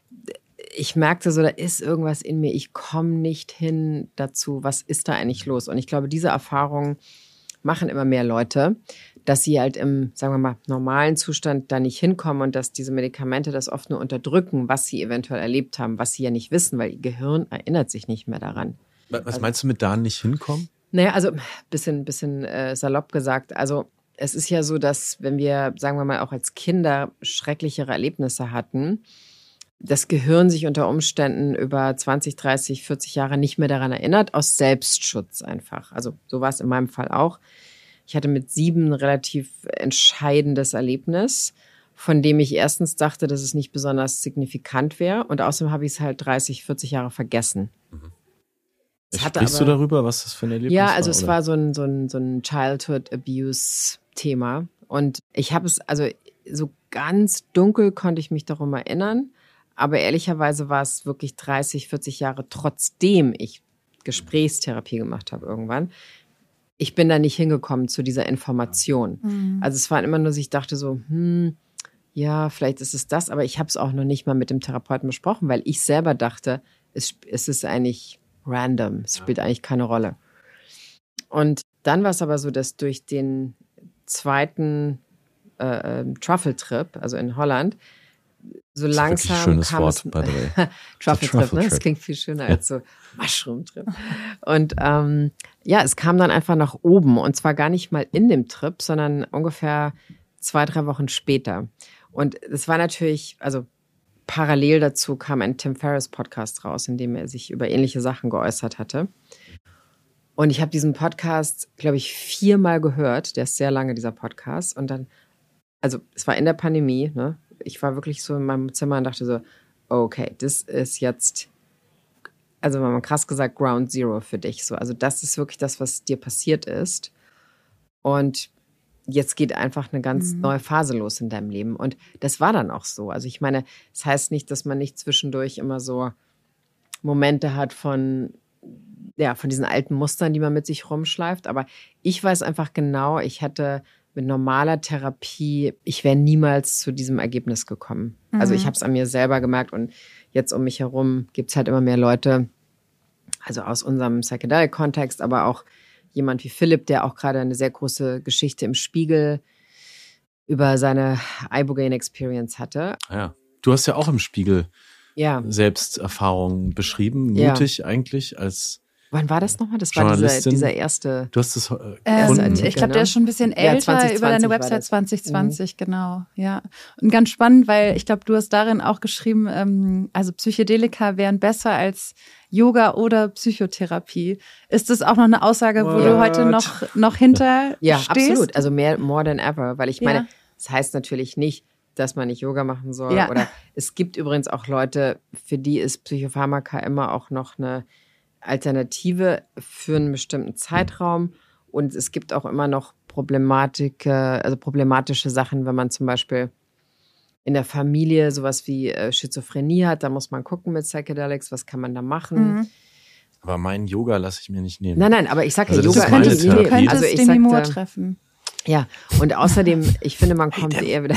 ich merkte so, da ist irgendwas in mir, ich komme nicht hin dazu, was ist da eigentlich los? Und ich glaube, diese Erfahrungen machen immer mehr Leute, dass sie halt im, sagen wir mal, normalen Zustand da nicht hinkommen und dass diese Medikamente das oft nur unterdrücken, was sie eventuell erlebt haben, was sie ja nicht wissen, weil ihr Gehirn erinnert sich nicht mehr daran. Was meinst du mit da nicht hinkommen? Naja, also bisschen, bisschen äh, salopp gesagt, also es ist ja so, dass wenn wir, sagen wir mal, auch als Kinder schrecklichere Erlebnisse hatten, das Gehirn sich unter Umständen über zwanzig, dreißig, vierzig Jahre nicht mehr daran erinnert, aus Selbstschutz einfach. Also so war es in meinem Fall auch. Ich hatte mit sieben ein relativ entscheidendes Erlebnis, von dem ich erstens dachte, dass es nicht besonders signifikant wäre und außerdem habe ich es halt dreißig, vierzig Jahre vergessen. Es hatte Sprichst aber- du darüber, was das für ein Erlebnis Ja, war? also es oder? war so ein, so ein, so ein Childhood Abuse-Thema. Und ich habe es, also so ganz dunkel konnte ich mich darum erinnern. Aber ehrlicherweise war es wirklich dreißig, vierzig Jahre, trotzdem ich Gesprächstherapie gemacht habe irgendwann. Ich bin da nicht hingekommen zu dieser Information. Mhm. Also es war immer nur, dass ich dachte so, hm, ja, vielleicht ist es das. Aber ich habe es auch noch nicht mal mit dem Therapeuten besprochen, weil ich selber dachte, es, es ist eigentlich random. Es spielt eigentlich keine Rolle. Und dann war es aber so, dass durch den zweiten äh, Truffle-Trip, also in Holland, so Das ist wirklich langsam ein schönes kam Wort, es, by the way. Truffle-Trip, Truffle ne? Das Trip. klingt viel schöner als so Mushroom-Trip. Und ähm, ja, es kam dann einfach nach oben und zwar gar nicht mal in dem Trip, sondern ungefähr zwei, drei Wochen später. Und es war natürlich, also parallel dazu kam ein Tim Ferriss Podcast raus, in dem er sich über ähnliche Sachen geäußert hatte. Und ich habe diesen Podcast, glaube ich, viermal gehört. Der ist sehr lange, dieser Podcast. Und dann, also es war in der Pandemie, ne? Ich war wirklich so in meinem Zimmer und dachte so, okay, das ist jetzt, also mal krass gesagt, Ground Zero für dich. So, also das ist wirklich das, was dir passiert ist. Und jetzt geht einfach eine ganz Mhm. neue Phase los in deinem Leben. Und das war dann auch so. Also ich meine, es heißt nicht, dass man nicht zwischendurch immer so Momente hat von, ja, von diesen alten Mustern, die man mit sich rumschleift. Aber ich weiß einfach genau, ich hätte mit normaler Therapie, ich wäre niemals zu diesem Ergebnis gekommen. Mhm. Also ich habe es an mir selber gemerkt und jetzt um mich herum gibt es halt immer mehr Leute, also aus unserem Psychedelic-Kontext, aber auch jemand wie Philipp, der auch gerade eine sehr große Geschichte im Spiegel über seine Ibogaine Experience hatte. Ja. Du hast ja auch im Spiegel ja. Selbsterfahrungen beschrieben, mutig ja. eigentlich als Wann war das nochmal? Das war dieser, dieser erste. Du hast das äh, ähm, Artikel, Ich glaube, der ist schon ein bisschen älter, ja, zwanzig zwanzig über deine Website zwanzig zwanzig, mhm. genau. Ja. Und ganz spannend, weil ich glaube, du hast darin auch geschrieben, ähm, also Psychedelika wären besser als Yoga oder Psychotherapie. Ist das auch noch eine Aussage, What? wo du heute noch, noch hinter ja, stehst? Ja, absolut. Also mehr, more than ever. Weil ich meine, ja. das heißt natürlich nicht, dass man nicht Yoga machen soll. Ja. Oder es gibt übrigens auch Leute, für die ist Psychopharmaka immer auch noch eine Alternative für einen bestimmten Zeitraum. Und es gibt auch immer noch Problematik, also problematische Sachen, wenn man zum Beispiel in der Familie sowas wie Schizophrenie hat, da muss man gucken mit Psychedelics, was kann man da machen. Mhm. Aber meinen Yoga lasse ich mir nicht nehmen. Nein, nein, aber ich sage also ja, Yoga ist meine nee, Therapie. Du könntest also ich den Humor sagte, treffen. Ja, und außerdem, ich finde, man kommt hey, eher wieder...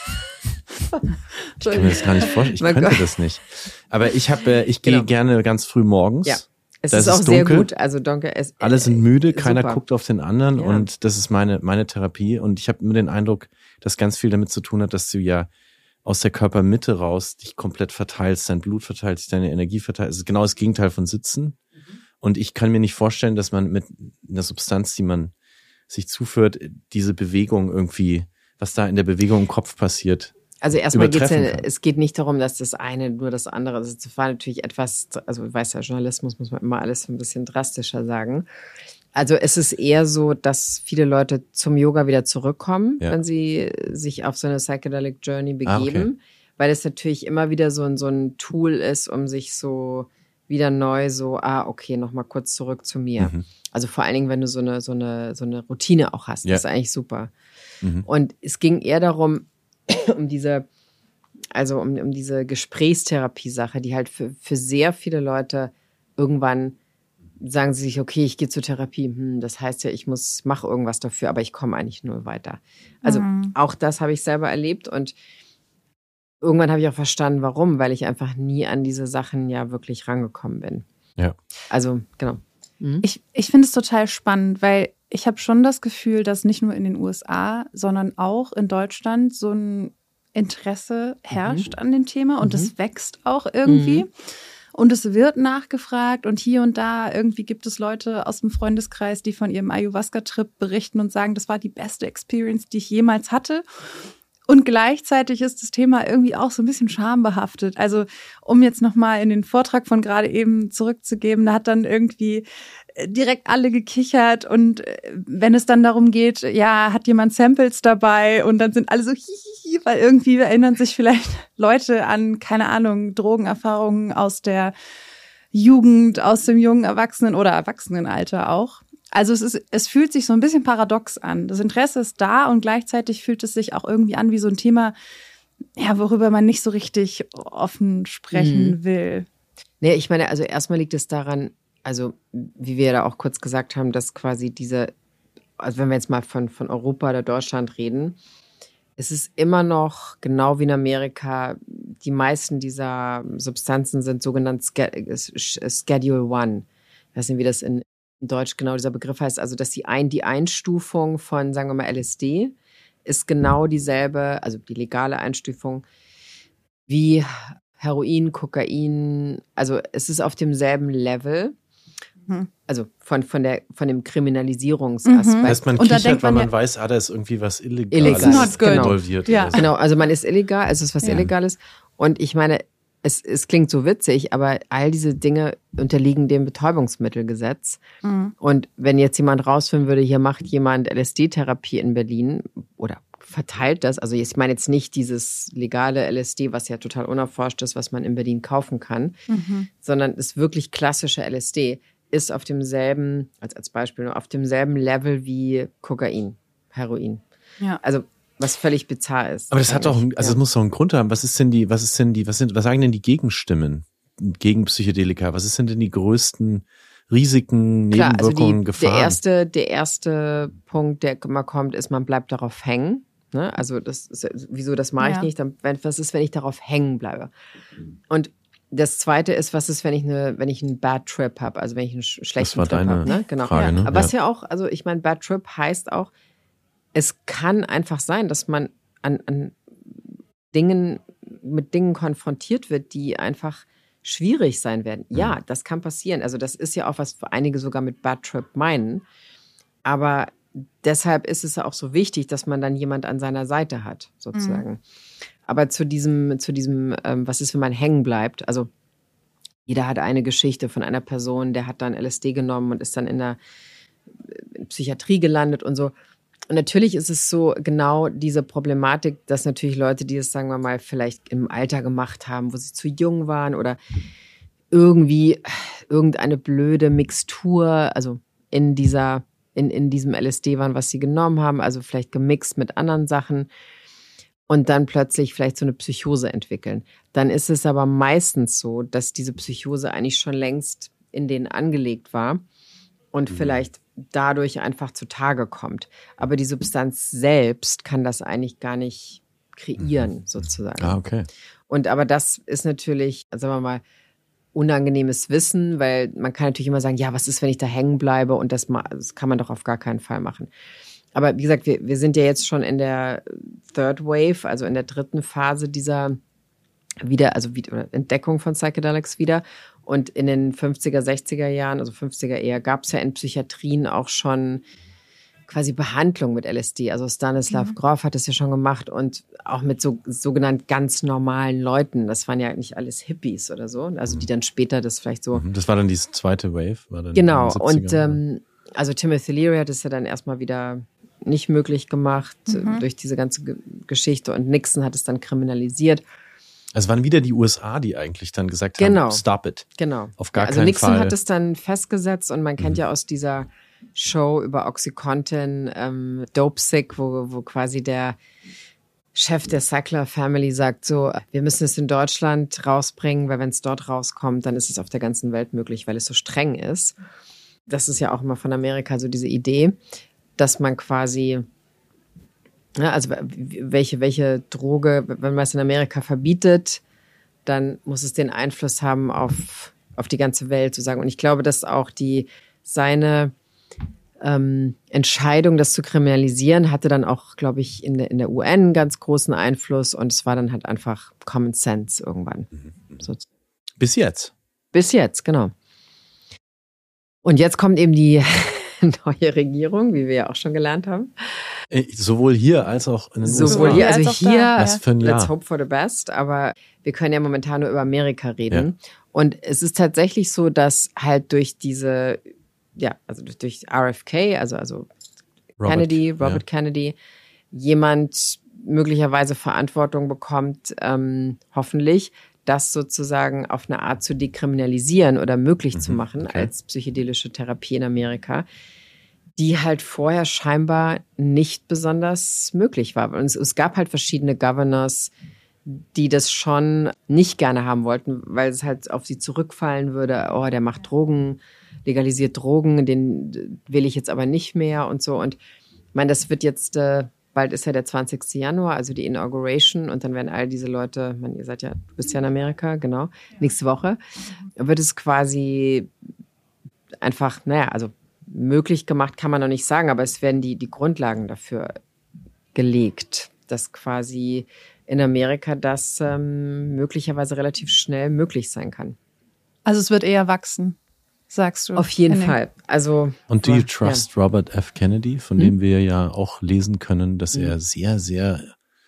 Ich kann mir das gar nicht vorstellen. Ich könnte das nicht. Aber ich habe, ich gehe genau. gerne ganz früh morgens. Ja. Es das ist auch ist sehr dunkel. gut. Also Donke, es, Alle sind müde, äh, keiner super. guckt auf den anderen ja. und das ist meine meine Therapie. Und ich habe immer den Eindruck, dass ganz viel damit zu tun hat, dass du ja aus der Körpermitte raus dich komplett verteilst, dein Blut verteilst, deine Energie verteilst. Es ist genau das Gegenteil von Sitzen. Mhm. Und ich kann mir nicht vorstellen, dass man mit einer Substanz, die man sich zuführt, diese Bewegung irgendwie, was da in der Bewegung im Kopf passiert. Also erstmal geht's ja, es geht nicht darum, dass das eine nur das andere, das war natürlich etwas, also ich weiß ja, Journalismus muss man immer alles ein bisschen drastischer sagen. Also es ist eher so, dass viele Leute zum Yoga wieder zurückkommen, ja. wenn sie sich auf so eine Psychedelic Journey begeben, ah, okay. weil es natürlich immer wieder so ein, so ein Tool ist, um sich so wieder neu so, ah, okay, nochmal kurz zurück zu mir. Mhm. Also vor allen Dingen, wenn du so eine, so eine, so eine Routine auch hast, ja. das ist eigentlich super. Mhm. Und es ging eher darum, um diese, also um, um diese Gesprächstherapie-Sache, die halt für, für sehr viele Leute irgendwann sagen sie sich, okay, ich gehe zur Therapie, hm, das heißt ja, ich muss, mache irgendwas dafür, aber ich komme eigentlich null weiter. Also mhm. auch das habe ich selber erlebt und irgendwann habe ich auch verstanden, warum, weil ich einfach nie an diese Sachen ja wirklich rangekommen bin. Ja. Also, genau. Mhm. Ich, ich finde es total spannend, weil ich habe schon das Gefühl, dass nicht nur in den U S A, sondern auch in Deutschland so ein Interesse herrscht mhm. an dem Thema und es mhm. wächst auch irgendwie. Mhm. Und es wird nachgefragt und hier und da irgendwie gibt es Leute aus dem Freundeskreis, die von ihrem Ayahuasca-Trip berichten und sagen, das war die beste Experience, die ich jemals hatte. Und gleichzeitig ist das Thema irgendwie auch so ein bisschen schambehaftet. Also um jetzt nochmal in den Vortrag von gerade eben zurückzugeben, da hat dann irgendwie direkt alle gekichert und wenn es dann darum geht, ja, hat jemand Samples dabei und dann sind alle so hihihi, weil irgendwie erinnern sich vielleicht Leute an, keine Ahnung, Drogenerfahrungen aus der Jugend, aus dem jungen Erwachsenen- oder Erwachsenenalter auch. Also es ist, es fühlt sich so ein bisschen paradox an. Das Interesse ist da und gleichzeitig fühlt es sich auch irgendwie an wie so ein Thema, ja, worüber man nicht so richtig offen sprechen mhm. will. Nee, ich meine, also erstmal liegt es daran, also wie wir da auch kurz gesagt haben, dass quasi diese, also wenn wir jetzt mal von, von Europa oder Deutschland reden, es ist immer noch, genau wie in Amerika, die meisten dieser Substanzen sind sogenannt Schedule One. Ich weiß nicht, wie das in in Deutsch genau dieser Begriff heißt, also dass die, ein, die Einstufung von, sagen wir mal, L S D ist genau dieselbe, also die legale Einstufung wie Heroin, Kokain, also es ist auf demselben Level, mhm. also von, von, der, von dem Kriminalisierungsaspekt. Das heißt, man kichert, weil man ja, weiß, ah, da ist irgendwie was Illegales involviert. Genau. Ja. genau, also man ist illegal, es ist was ja. Illegales und ich meine, Es, es klingt so witzig, aber all diese Dinge unterliegen dem Betäubungsmittelgesetz. Mhm. Und wenn jetzt jemand rausfinden würde, hier macht jemand L S D-Therapie in Berlin oder verteilt das, also ich meine jetzt nicht dieses legale L S D, was ja total unerforscht ist, was man in Berlin kaufen kann, mhm. sondern das wirklich klassische L S D ist auf demselben, als, als Beispiel, auf demselben Level wie Kokain, Heroin. Ja. Also was völlig bizarr ist. Aber das hat doch, also es ja. muss doch einen Grund haben. Was ist denn die, was ist denn die, was sind, was sagen denn die Gegenstimmen gegen Psychedelika? Was ist denn denn die größten Risiken, Klar, Nebenwirkungen, also die, Gefahren? Der erste, der erste Punkt, der immer kommt, ist, man bleibt darauf hängen. Ne? Also das ist, wieso, das mache ich ja. nicht. Dann, was ist, wenn ich darauf hängen bleibe? Und das zweite ist, was ist, wenn ich eine, wenn ich einen Bad Trip habe, also wenn ich einen schlechten Trip habe. Ne? Genau. Frage, ja. ne? Aber was ja auch, also ich meine, Bad Trip heißt auch, es kann einfach sein, dass man an, an Dingen, mit Dingen konfrontiert wird, die einfach schwierig sein werden. Ja, das kann passieren. Also das ist ja auch, was einige sogar mit Bad Trip meinen. Aber deshalb ist es ja auch so wichtig, dass man dann jemand an seiner Seite hat, sozusagen. Mhm. Aber zu diesem, zu diesem, ähm, was ist, wenn man hängen bleibt? Also jeder hat eine Geschichte von einer Person, der hat dann L S D genommen und ist dann in der in Psychiatrie gelandet und so. Und natürlich ist es so genau diese Problematik, dass natürlich Leute, die es, sagen wir mal, vielleicht im Alter gemacht haben, wo sie zu jung waren oder irgendwie irgendeine blöde Mixtur, also in dieser, in, in diesem L S D waren, was sie genommen haben, also vielleicht gemixt mit anderen Sachen und dann plötzlich vielleicht so eine Psychose entwickeln. Dann ist es aber meistens so, dass diese Psychose eigentlich schon längst in denen angelegt war und mhm. vielleicht dadurch einfach zutage kommt. Aber die Substanz selbst kann das eigentlich gar nicht kreieren, sozusagen. Ah, okay. Und aber das ist natürlich, sagen wir mal, unangenehmes Wissen, weil man kann natürlich immer sagen, ja, was ist, wenn ich da hängen bleibe? Und das, das kann man doch auf gar keinen Fall machen. Aber wie gesagt, wir, wir sind ja jetzt schon in der Third Wave, also in der dritten Phase dieser wieder, also wieder, Entdeckung von Psychedelics wieder. Und in den fünfziger, sechziger Jahren, also fünfziger eher, gab es ja in Psychiatrien auch schon quasi Behandlung mit L S D. Also Stanislav mhm. Grof hat das ja schon gemacht und auch mit so sogenannt ganz normalen Leuten. Das waren ja nicht alles Hippies oder so, also die dann später das vielleicht so... Das war dann diese zweite Wave? War dann genau, und ähm, also Timothy Leary hat es ja dann erstmal wieder nicht möglich gemacht mhm. durch diese ganze G- Geschichte und Nixon hat es dann kriminalisiert. Es waren wieder die U S A, die eigentlich dann gesagt genau. haben, stop it. Genau. Auf gar also keinen Nixon Fall. hat es dann festgesetzt und man kennt mhm. ja aus dieser Show über Oxycontin, ähm, Dope Sick, wo, wo quasi der Chef der Sackler Family sagt so, wir müssen es in Deutschland rausbringen, weil wenn es dort rauskommt, dann ist es auf der ganzen Welt möglich, weil es so streng ist. Das ist ja auch immer von Amerika so diese Idee, dass man quasi... Ja, also welche, welche Droge, wenn man es in Amerika verbietet, dann muss es den Einfluss haben auf, auf die ganze Welt sozusagen. Und ich glaube, dass auch die seine ähm, Entscheidung, das zu kriminalisieren, hatte dann auch, glaube ich, in der, in der U N einen ganz großen Einfluss. Und es war dann halt einfach Common Sense irgendwann. So. Bis jetzt. Bis jetzt, genau. Und jetzt kommt eben die neue Regierung, wie wir ja auch schon gelernt haben. Sowohl hier als auch in den U S A. Sowohl hier, also hier, Was für ein Jahr. Let's hope for the best, aber wir können ja momentan nur über Amerika reden. Ja. Und es ist tatsächlich so, dass halt durch diese, ja, also durch R F K, also, also Robert, Kennedy, Robert ja. Kennedy, jemand möglicherweise Verantwortung bekommt, ähm, hoffentlich, das sozusagen auf eine Art zu dekriminalisieren oder möglich mhm, zu machen okay. als psychedelische Therapie in Amerika, die halt vorher scheinbar nicht besonders möglich war. Und es, es gab halt verschiedene Governors, die das schon nicht gerne haben wollten, weil es halt auf sie zurückfallen würde, oh, der macht Drogen, legalisiert Drogen, den will ich jetzt aber nicht mehr und so. Und ich meine, das wird jetzt... Äh, bald ist ja der zwanzigsten Januar, also die Inauguration und dann werden all diese Leute, man, ihr seid ja, du bist ja in Amerika, genau, ja. nächste Woche, wird es quasi einfach, naja, also möglich gemacht kann man noch nicht sagen, aber es werden die, die Grundlagen dafür gelegt, dass quasi in Amerika das ähm, möglicherweise relativ schnell möglich sein kann. Also es wird eher wachsen. Sagst du. Auf jeden Fall. Also, und do you trust ja. Robert F. Kennedy, von hm? dem wir ja auch lesen können, dass hm. er sehr, sehr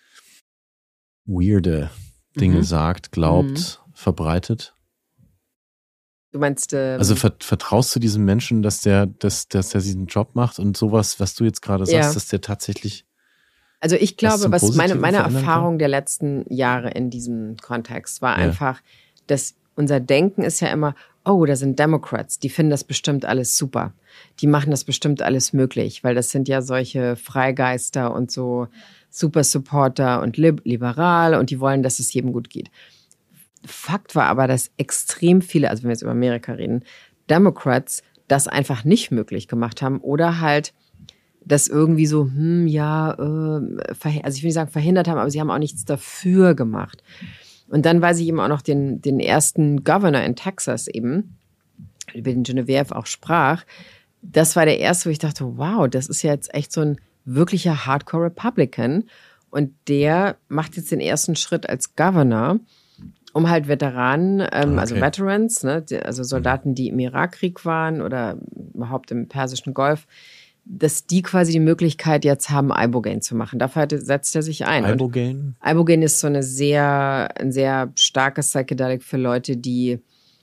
weirde Dinge mhm. sagt, glaubt, mhm. verbreitet? Du meinst, ähm, also vert, vertraust du diesem Menschen, dass der, dass, dass der diesen Job macht und sowas, was du jetzt gerade sagst, ja. dass der tatsächlich... Also ich glaube, was, was meine, meine Erfahrung kann? Der letzten Jahre in diesem Kontext war ja. einfach, dass unser Denken ist ja immer, oh, da sind Democrats, die finden das bestimmt alles super. Die machen das bestimmt alles möglich, weil das sind ja solche Freigeister und so Super-Supporter und lib- liberal und die wollen, dass es jedem gut geht. Fakt war aber, dass extrem viele, also wenn wir jetzt über Amerika reden, Democrats das einfach nicht möglich gemacht haben oder halt das irgendwie so, hm, ja, äh, verh- also ich will nicht sagen verhindert haben, aber sie haben auch nichts dafür gemacht. Und dann weiß ich eben auch noch den, den ersten Governor in Texas eben, über den Genevieve auch sprach. Das war der erste, wo ich dachte, wow, das ist ja jetzt echt so ein wirklicher Hardcore-Republican. Und der macht jetzt den ersten Schritt als Governor, um halt Veteranen, ähm, okay. also Veterans, ne, also Soldaten, die im Irakkrieg waren oder überhaupt im Persischen Golf, dass die quasi die Möglichkeit jetzt haben, Ibogaine zu machen. Dafür setzt er sich ein. Ibogaine? Und Ibogaine ist so eine sehr, ein sehr starkes Psychedelic für Leute, die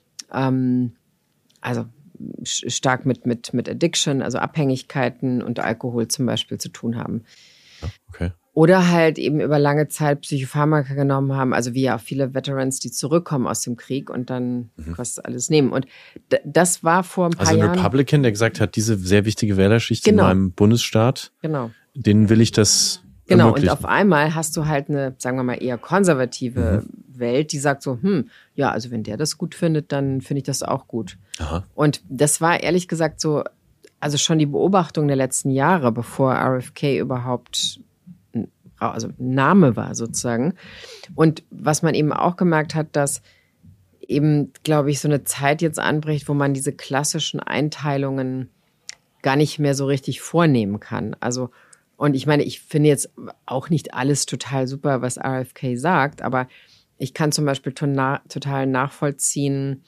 ähm, also stark mit, mit, mit Addiction, also Abhängigkeiten und Alkohol zum Beispiel zu tun haben. Okay. Oder halt eben über lange Zeit Psychopharmaka genommen haben, also wie ja auch viele Veterans, die zurückkommen aus dem Krieg und dann mhm. was alles nehmen. Und d- das war vor ein paar also ein Jahren... Republican, der gesagt hat, diese sehr wichtige Wählerschicht genau. in meinem Bundesstaat, genau. denen will ich das Genau, ermöglichen. und auf einmal hast du halt eine, sagen wir mal, eher konservative mhm. Welt, die sagt so, hm, ja, also wenn der das gut findet, dann finde ich das auch gut. Aha. Und das war ehrlich gesagt so, also schon die Beobachtung der letzten Jahre, bevor R F K überhaupt also Name war sozusagen. Und was man eben auch gemerkt hat, dass eben, glaube ich, so eine Zeit jetzt anbricht, wo man diese klassischen Einteilungen gar nicht mehr so richtig vornehmen kann. Also, und ich meine, ich finde jetzt auch nicht alles total super, was R F K sagt, aber ich kann zum Beispiel tona- total nachvollziehen,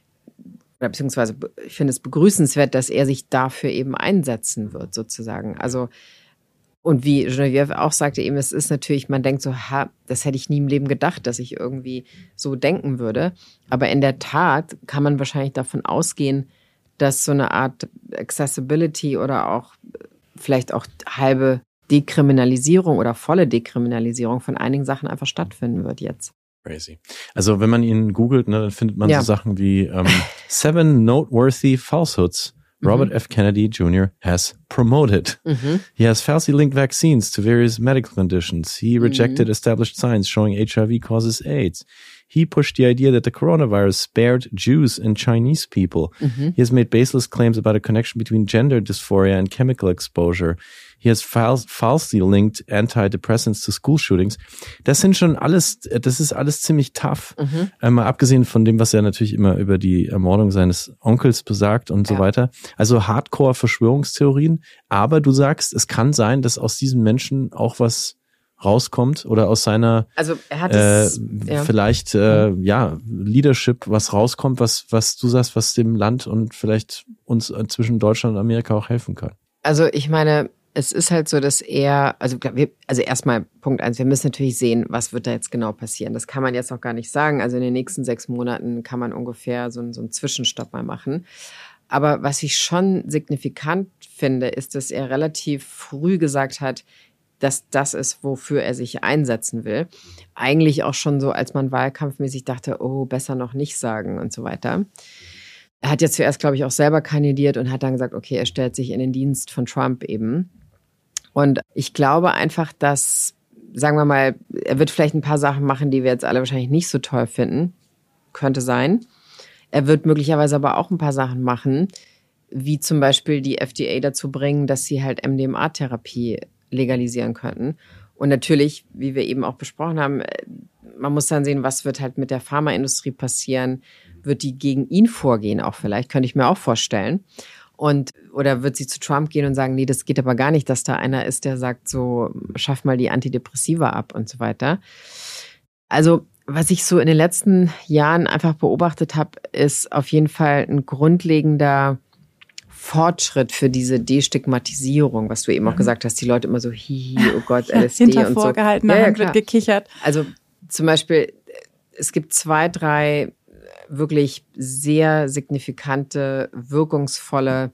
oder beziehungsweise ich finde es begrüßenswert, dass er sich dafür eben einsetzen wird, sozusagen. Also, und wie Geneviève auch sagte, eben, es ist natürlich, man denkt so, ha, das hätte ich nie im Leben gedacht, dass ich irgendwie so denken würde. Aber in der Tat kann man wahrscheinlich davon ausgehen, dass so eine Art Accessibility oder auch vielleicht auch halbe Dekriminalisierung oder volle Dekriminalisierung von einigen Sachen einfach stattfinden wird jetzt. Crazy. Also wenn man ihn googelt, ne, dann findet man ja. so Sachen wie ähm, Seven Noteworthy Falsehoods Robert Mhm. F. Kennedy Junior has promoted. Mhm. He has falsely linked vaccines to various medical conditions. He rejected Mhm. established science showing H I V causes AIDS. He pushed the idea that the coronavirus spared Jews and Chinese people. Mhm. He has made baseless claims about a connection between gender dysphoria and chemical exposure. He has fal- falsely linked antidepressants to school shootings. Das sind schon alles, das ist alles ziemlich tough. Mhm. Äh, mal abgesehen von dem, was er natürlich immer über die Ermordung seines Onkels besagt und so Ja. weiter. Also Hardcore-Verschwörungstheorien. Aber du sagst, es kann sein, dass aus diesen Menschen auch was rauskommt oder aus seiner Also er hat äh, es, ja. vielleicht äh, ja Leadership was rauskommt, was was du sagst, was dem Land und vielleicht uns äh, zwischen Deutschland und Amerika auch helfen kann. Also ich meine, es ist halt so, dass er, also, wir, also erstmal Punkt eins, wir müssen natürlich sehen, was wird da jetzt genau passieren. Das kann man jetzt noch gar nicht sagen. Also in den nächsten sechs Monaten kann man ungefähr so, so einen Zwischenstopp mal machen. Aber was ich schon signifikant finde, ist, dass er relativ früh gesagt hat, dass das ist, wofür er sich einsetzen will. Eigentlich auch schon so, als man wahlkampfmäßig dachte, oh, besser noch nicht sagen und so weiter. Er hat jetzt zuerst, glaube ich, auch selber kandidiert und hat dann gesagt, okay, er stellt sich in den Dienst von Trump eben. Und ich glaube einfach, dass, sagen wir mal, er wird vielleicht ein paar Sachen machen, die wir jetzt alle wahrscheinlich nicht so toll finden. Könnte sein. Er wird möglicherweise aber auch ein paar Sachen machen, wie zum Beispiel die F D A dazu bringen, dass sie halt M D M A-Therapie legalisieren könnten. Und natürlich, wie wir eben auch besprochen haben, man muss dann sehen, was wird halt mit der Pharmaindustrie passieren. Wird die gegen ihn vorgehen auch vielleicht, könnte ich mir auch vorstellen. Und, oder wird sie zu Trump gehen und sagen, nee, das geht aber gar nicht, dass da einer ist, der sagt so, schaff mal die Antidepressiva ab und so weiter. Also, was ich so in den letzten Jahren einfach beobachtet habe, ist auf jeden Fall ein grundlegender Fortschritt für diese Destigmatisierung, was du eben auch gesagt hast, die Leute immer so, hihi, oh Gott, L S D Hinter und so. vorgehaltener Ja, ja, Hand klar. wird gekichert. Also zum Beispiel, es gibt zwei, drei wirklich sehr signifikante, wirkungsvolle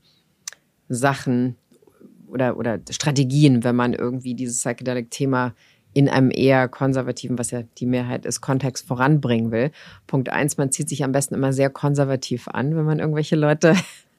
Sachen oder, oder Strategien, wenn man irgendwie dieses Psychedelic-Thema in einem eher konservativen, was ja die Mehrheit ist, Kontext voranbringen will. Punkt eins, man zieht sich am besten immer sehr konservativ an, wenn man irgendwelche Leute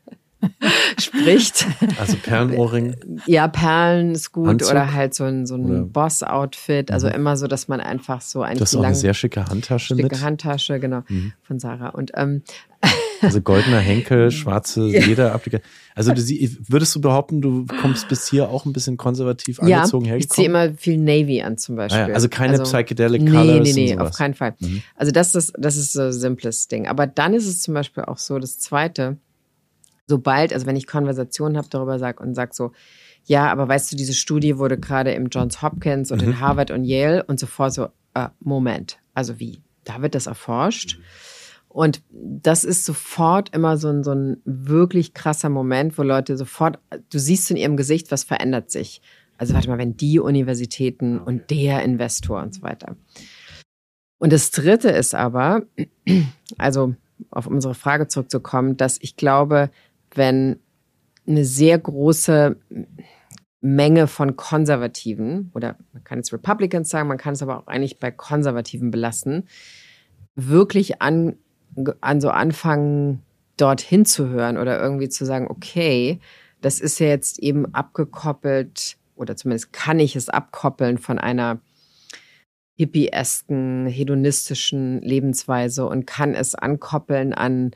spricht. Also Perlenohrring. Ja, Perlen ist gut. Anzug. Oder halt so ein, so Oder- ein Boss-Outfit. Also immer so, dass man einfach so Du eigentlich hast die auch eine lange sehr schicke Handtasche Stücke mit. Handtasche, genau, Mhm. von Sarah. Und ähm, Also goldener Henkel, schwarze Lederapplika. Also du, sie- würdest du behaupten, du kommst bis hier auch ein bisschen bisschen ja, angezogen ich hergekommen? ziehe immer viel Navy an zum Beispiel. Ah ja, also keine Psychedelic nee, Colors Nee, nee, und auf sowas. keinen Fall. Mhm. Also das ist, das ist so ein simples Ding. Aber dann ist es zum Beispiel auch so, das Zweite, sobald, also wenn ich Konversationen habe darüber sag und sag so, ja, aber weißt du, diese Studie wurde gerade im Johns Hopkins und mhm. in Harvard und Yale und sofort so, äh, Moment, also wie? Da wird das erforscht. Und das ist sofort immer so ein, so ein wirklich krasser Moment, wo Leute sofort, du siehst in ihrem Gesicht, was verändert sich. Also warte mal, wenn die Universitäten und der Investor und so weiter. Und das Dritte ist aber, also auf unsere Frage zurückzukommen, dass ich glaube, wenn eine sehr große Menge von Konservativen, oder man kann jetzt Republicans sagen, man kann es aber auch eigentlich bei Konservativen belassen, wirklich an, an so anfangen, dorthin zu hören oder irgendwie zu sagen, okay, das ist ja jetzt eben abgekoppelt, oder zumindest kann ich es abkoppeln von einer hippie-esken, hedonistischen Lebensweise und kann es ankoppeln an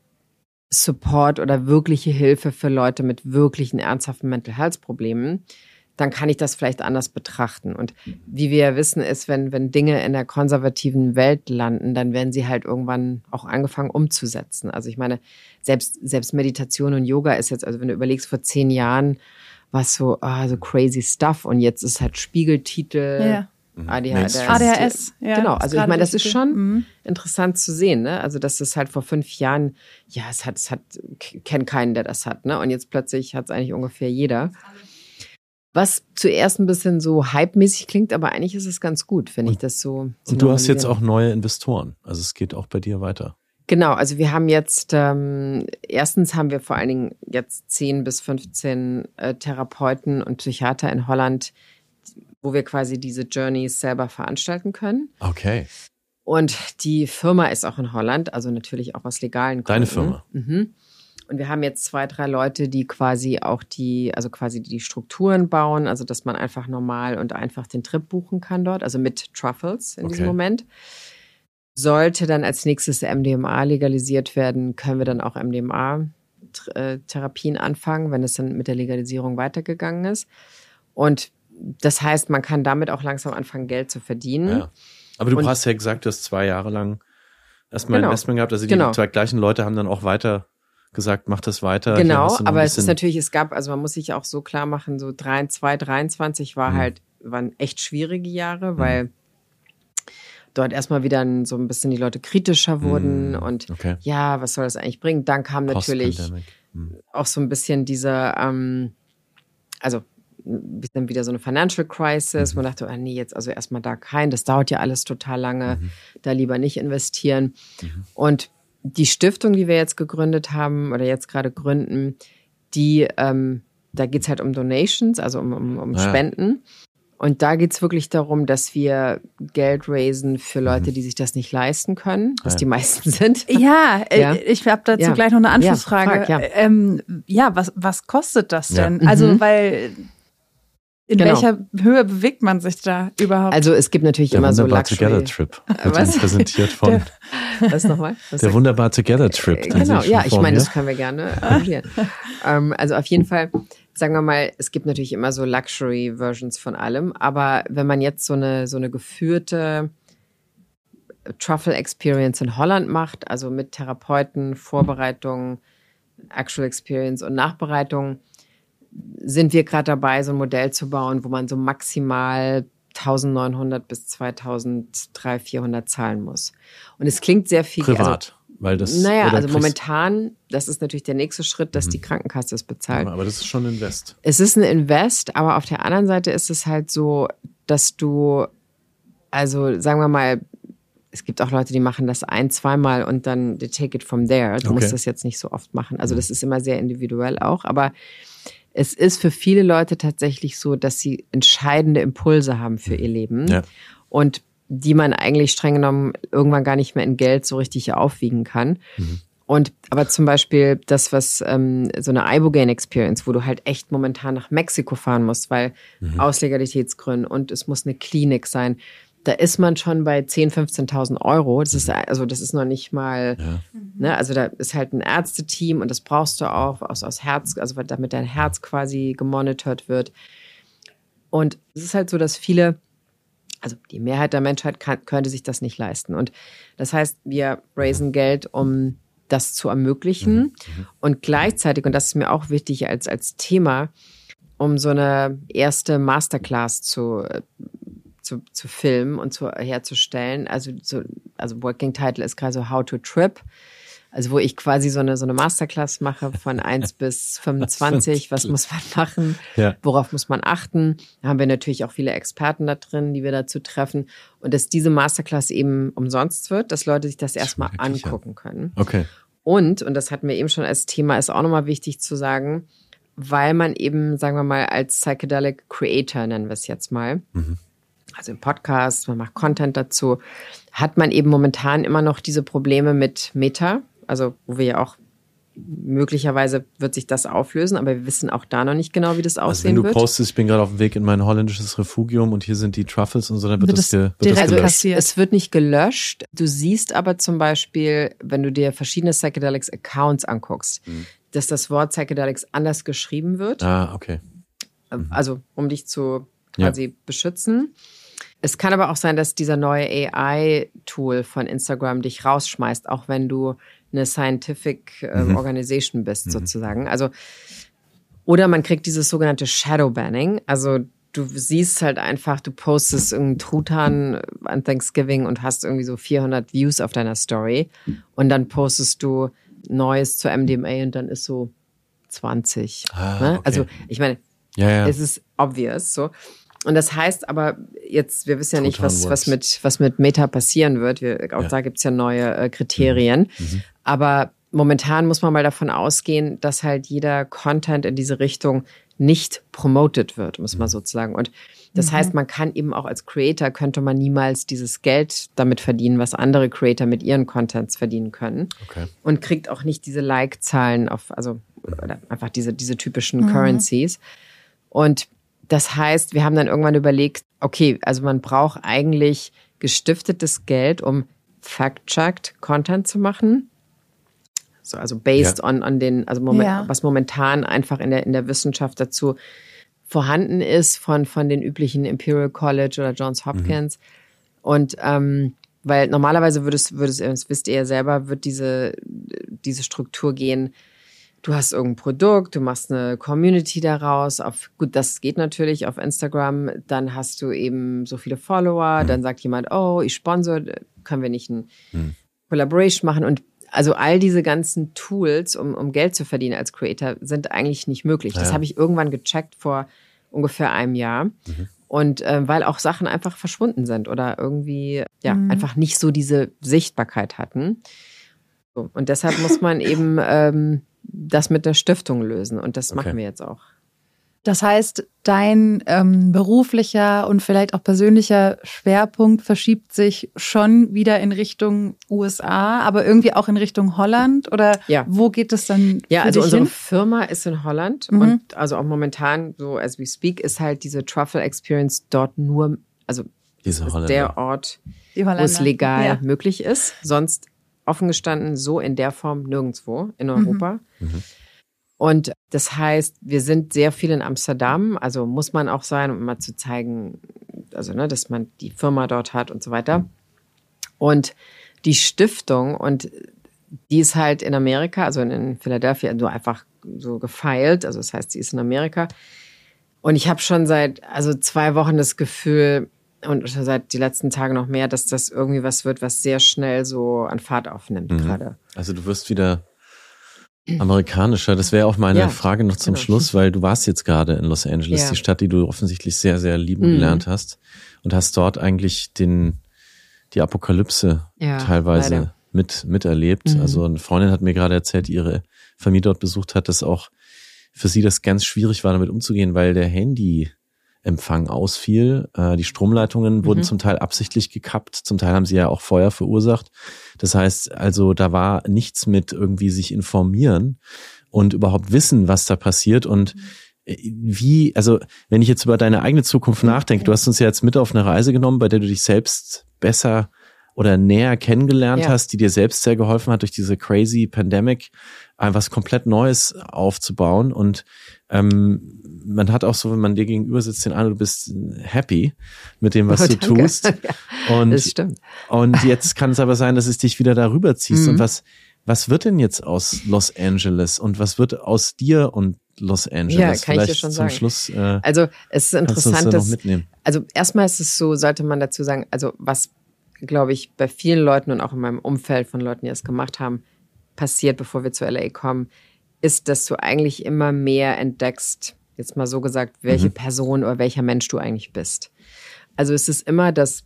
Support oder wirkliche Hilfe für Leute mit wirklichen ernsthaften Mental Health Problemen, dann kann ich das vielleicht anders betrachten. Und wie wir ja wissen, ist, wenn, wenn Dinge in der konservativen Welt landen, dann werden sie halt irgendwann auch angefangen umzusetzen. Also ich meine, selbst, selbst Meditation und Yoga ist jetzt, also wenn du überlegst, vor zehn Jahren war es so, ah, so crazy stuff und jetzt ist halt Spiegeltitel, ja. A D H D, A D H S. Ja, genau, also ich meine, das ist schon mhm. interessant zu sehen, ne? Also das ist halt vor fünf Jahren, ja, es hat, es hat, kennt keinen, der das hat, ne? Und jetzt plötzlich hat es eigentlich ungefähr jeder. Was zuerst ein bisschen so hype-mäßig klingt, aber eigentlich ist es ganz gut, wenn ich das so. so Und du hast jetzt auch neue Investoren, also es geht auch bei dir weiter. Genau, also wir haben jetzt, ähm, erstens haben wir vor allen Dingen jetzt zehn bis fünfzehn äh, Therapeuten und Psychiater in Holland, wo wir quasi diese Journeys selber veranstalten können. Okay. Und die Firma ist auch in Holland, also natürlich auch aus legalen Gründen. Deine Firma? Mhm. Und wir haben jetzt zwei, drei Leute, die quasi auch die, also quasi die Strukturen bauen, also dass man einfach normal und einfach den Trip buchen kann dort, also mit Truffles in okay. diesem Moment. Sollte dann als nächstes M D M A legalisiert werden, können wir dann auch M D M A-Therapien anfangen, wenn es dann mit der Legalisierung weitergegangen ist. Und das heißt, man kann damit auch langsam anfangen, Geld zu verdienen. Ja. Aber du und, hast ja gesagt, du hast zwei Jahre lang erstmal genau, Investment gehabt. Also die genau. zwei gleichen Leute haben dann auch weiter gesagt, mach das weiter. Genau, aber es ist natürlich, es gab, also man muss sich auch so klar machen, so zwei dreiundzwanzig war mhm. halt, waren echt schwierige Jahre, weil mhm. dort erstmal wieder so ein bisschen die Leute kritischer wurden mhm. und okay. ja, was soll das eigentlich bringen? Dann kam natürlich mhm. auch so ein bisschen diese, ähm, also ein bisschen wieder so eine Financial Crisis, mhm. wo man dachte, oh nee, jetzt also erstmal da kein, das dauert ja alles total lange, mhm. da lieber nicht investieren. Mhm. Und die Stiftung, die wir jetzt gegründet haben oder jetzt gerade gründen, die, ähm, da geht's halt um Donations, also um, um, um ja. Spenden. Und da geht's wirklich darum, dass wir Geld raisen für Leute, die sich das nicht leisten können, was ja. die meisten sind. Ja, ja. ich habe dazu ja. gleich noch eine Anschlussfrage. Ja, frag, ja. Ähm, ja, was, was kostet das denn? Ja. Also, mhm. weil in genau. welcher Höhe bewegt man sich da überhaupt? Also es gibt natürlich der immer so Wunderbar Luxury. Together Trip wird uns präsentiert von. Der, was nochmal? Was der Wunderbar Together Trip. Genau, ja, ich meine, das können wir gerne arrangieren. ähm, also auf jeden Fall, sagen wir mal, es gibt natürlich immer so Luxury-Versions von allem, aber wenn man jetzt so eine, so eine geführte Truffle Experience in Holland macht, also mit Therapeuten, Vorbereitung, Actual Experience und Nachbereitung, sind wir gerade dabei, so ein Modell zu bauen, wo man so maximal eintausendneunhundert bis zweitausenddreihundert, vierhundert zahlen muss. Und es klingt sehr viel. Privat, also, weil das. Naja, also momentan, das ist natürlich der nächste Schritt, dass mhm. die Krankenkasse es bezahlt. Aber das ist schon ein Invest. Es ist ein Invest, aber auf der anderen Seite ist es halt so, dass du, also sagen wir mal, es gibt auch Leute, die machen das ein-, zweimal und dann they take it from there. Du okay. musst das jetzt nicht so oft machen. Also das ist immer sehr individuell auch, aber es ist für viele Leute tatsächlich so, dass sie entscheidende Impulse haben für ihr Leben ja. und die man eigentlich streng genommen irgendwann gar nicht mehr in Geld so richtig aufwiegen kann. Mhm. Und aber zum Beispiel das, was ähm, so eine Ibogaine-Experience, wo du halt echt momentan nach Mexiko fahren musst, weil mhm. aus Legalitätsgründen und es muss eine Klinik sein. Da ist man schon bei zehntausend, fünfzehntausend Euro. Das ist also das ist noch nicht mal, ja. ne, also da ist halt ein Ärzteteam und das brauchst du auch aus, aus Herz, also damit dein Herz quasi gemonitort wird. Und es ist halt so, dass viele, also die Mehrheit der Menschheit kann, könnte sich das nicht leisten. Und das heißt, wir raisen Geld, um das zu ermöglichen. Mhm. Und gleichzeitig, und das ist mir auch wichtig als, als Thema, um so eine erste Masterclass zu, zu, zu filmen und zu, herzustellen. Also, so, also Working Title ist gerade so How to Trip. Also wo ich quasi so eine so eine Masterclass mache von eins bis fünfundzwanzig. Was muss man machen? Ja. Worauf muss man achten? Da haben wir natürlich auch viele Experten da drin, die wir dazu treffen. Und dass diese Masterclass eben umsonst wird, dass Leute sich das erstmal angucken können. Okay. Und, und das hatten wir eben schon als Thema, ist auch nochmal wichtig zu sagen, weil man eben, sagen wir mal, als Psychedelic Creator, nennen wir es jetzt mal, mhm. also im Podcast, man macht Content dazu, hat man eben momentan immer noch diese Probleme mit Meta. Also wo wir ja auch, möglicherweise wird sich das auflösen, aber wir wissen auch da noch nicht genau, wie das aussehen wird. Also wenn du wird. postest, ich bin gerade auf dem Weg in mein holländisches Refugium und hier sind die Truffles und so, dann wird, wird das, ge, wird das gelöscht. Also es, es wird nicht gelöscht. Du siehst aber zum Beispiel, wenn du dir verschiedene Psychedelics-Accounts anguckst, mhm. dass das Wort Psychedelics anders geschrieben wird. Ah, okay. Mhm. Also um dich zu quasi ja. beschützen. Es kann aber auch sein, dass dieser neue A I-Tool von Instagram dich rausschmeißt, auch wenn du eine Scientific äh, mhm. Organisation bist, mhm. sozusagen. Also, oder man kriegt dieses sogenannte Shadow Banning. Also du siehst halt einfach, du postest irgendeinen Truthahn an Thanksgiving und hast irgendwie so vierhundert Views auf deiner Story. Und dann postest du Neues zu M D M A und dann ist so zwanzig. Ah, ne? okay. Also ich meine, ja, ja. es ist obvious so. Und das heißt aber jetzt, wir wissen ja nicht, was, was mit, was mit Meta passieren wird. Wir, auch ja. da gibt's ja neue äh, Kriterien. Mhm. Aber momentan muss man mal davon ausgehen, dass halt jeder Content in diese Richtung nicht promoted wird, muss man sozusagen. Und das mhm. heißt, man kann eben auch als Creator, könnte man niemals dieses Geld damit verdienen, was andere Creator mit ihren Contents verdienen können. Okay. Und kriegt auch nicht diese Like-Zahlen auf, also oder einfach diese, diese typischen mhm. Currencies. Und das heißt, wir haben dann irgendwann überlegt, okay, also man braucht eigentlich gestiftetes Geld, um fact-checked Content zu machen. So, also based ja. on, on den, also moment, ja. was momentan einfach in der, in der Wissenschaft dazu vorhanden ist von, von den üblichen Imperial College oder Johns Hopkins. Mhm. Und ähm, weil normalerweise würde es, würde es, das wisst ihr ja selber, wird diese, diese Struktur gehen, du hast irgendein Produkt, du machst eine Community daraus. Auf, gut, das geht natürlich auf Instagram. Dann hast du eben so viele Follower. Mhm. Dann sagt jemand, oh, ich sponsor, können wir nicht ein mhm. Collaboration machen? Und also all diese ganzen Tools, um, um Geld zu verdienen als Creator, sind eigentlich nicht möglich. Ja. Das habe ich irgendwann gecheckt vor ungefähr einem Jahr. Mhm. Und äh, weil auch Sachen einfach verschwunden sind oder irgendwie ja mhm. einfach nicht so diese Sichtbarkeit hatten. So, und deshalb muss man eben ähm, das mit der Stiftung lösen. Und das okay. machen wir jetzt auch. Das heißt, dein ähm, beruflicher und vielleicht auch persönlicher Schwerpunkt verschiebt sich schon wieder in Richtung U S A, aber irgendwie auch in Richtung Holland? Oder ja. wo geht es dann Ja, für also dich unsere hin? Firma ist in Holland. Mhm. Und also auch momentan, so as we speak, ist halt diese Truffle Experience dort nur, also Diese ist Holländer. der Ort, Die wo es legal ja. möglich ist. Sonst offen gestanden so in der Form nirgendwo in Europa. Mhm. Mhm. Und das heißt, wir sind sehr viel in Amsterdam, also muss man auch sein, um mal zu zeigen, also ne, dass man die Firma dort hat und so weiter. Und die Stiftung, und die ist halt in Amerika, also in Philadelphia, nur einfach so gefeilt, also das heißt, sie ist in Amerika. Und ich habe schon seit also zwei Wochen das Gefühl, und seit die letzten Tage noch mehr, dass das irgendwie was wird, was sehr schnell so an Fahrt aufnimmt mhm. gerade. Also du wirst wieder amerikanischer. Das wäre auch meine ja, Frage noch zum genau. Schluss, weil du warst jetzt gerade in Los Angeles, ja. die Stadt, die du offensichtlich sehr, sehr lieben mhm. gelernt hast und hast dort eigentlich den die Apokalypse ja, teilweise leider. mit miterlebt. Mhm. Also eine Freundin hat mir gerade erzählt, die ihre Familie dort besucht hat, dass auch für sie das ganz schwierig war, damit umzugehen, weil der Handyempfang ausfiel. Äh, die Stromleitungen wurden mhm. zum Teil absichtlich gekappt, zum Teil haben sie ja auch Feuer verursacht. Das heißt, also da war nichts mit irgendwie sich informieren und überhaupt wissen, was da passiert und wie, also wenn ich jetzt über deine eigene Zukunft nachdenke, du hast uns ja jetzt mit auf eine Reise genommen, bei der du dich selbst besser oder näher kennengelernt ja. hast, die dir selbst sehr geholfen hat, durch diese crazy Pandemic was komplett Neues aufzubauen. Und ähm, man hat auch so, wenn man dir gegenüber sitzt, den Eindruck, du bist happy mit dem, was oh, du danke. tust. Ja, und, das stimmt. Und jetzt kann es aber sein, dass es dich wieder darüber ziehst. Mhm. Und was, was wird denn jetzt aus Los Angeles und was wird aus dir und Los Angeles? Ja, kann Vielleicht ich dir schon zum sagen. Schluss. Äh, also es ist interessant, da dass, noch mitnehmen? also erstmal ist es so, sollte man dazu sagen, also was, glaube ich, bei vielen Leuten und auch in meinem Umfeld von Leuten, die das gemacht haben, passiert, bevor wir zu L A kommen, ist, dass du eigentlich immer mehr entdeckst, jetzt mal so gesagt, welche Mhm. Person oder welcher Mensch du eigentlich bist. Also es ist immer das,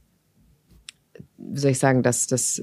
wie soll ich sagen, dass das,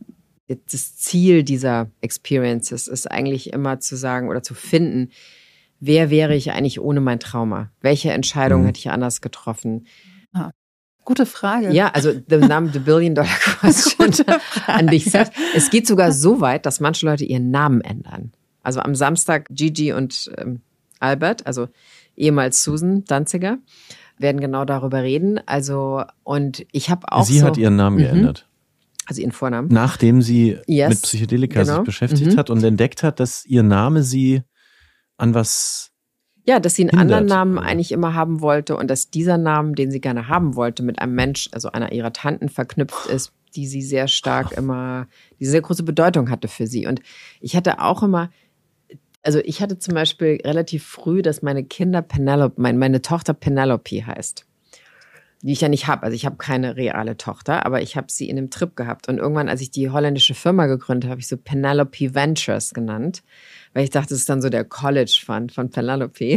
das Ziel dieser Experiences ist eigentlich immer zu sagen oder zu finden, wer wäre ich eigentlich ohne mein Trauma? Welche Entscheidung Mhm. hätte ich anders getroffen? Ah, gute Frage. Ja, also the, num- the Billion Dollar Question an dich selbst. Es geht sogar so weit, dass manche Leute ihren Namen ändern. Also am Samstag Gigi und ähm, Albert, also ehemals Susan Danziger, werden genau darüber reden. Also und ich habe auch Sie so, hat ihren Namen Mhm. geändert. Also ihren Vornamen. Nachdem sie Yes, mit Psychedelika genau. sich beschäftigt Mhm. hat und entdeckt hat, dass ihr Name sie an was... Ja, dass sie einen hindert, anderen Namen oder? eigentlich immer haben wollte und dass dieser Namen, den sie gerne haben wollte, mit einem Mensch, also einer ihrer Tanten verknüpft ist, die sie sehr stark immer, die sehr große Bedeutung hatte für sie. Und ich hatte auch immer, also ich hatte zum Beispiel relativ früh, dass meine Kinder Penelope, meine, meine Tochter Penelope heißt. Die ich ja nicht habe. Also ich habe keine reale Tochter, aber ich habe sie in einem Trip gehabt. Und irgendwann, als ich die holländische Firma gegründet habe, habe ich so Penelope Ventures genannt, weil ich dachte, das ist dann so der College Fund von Penelope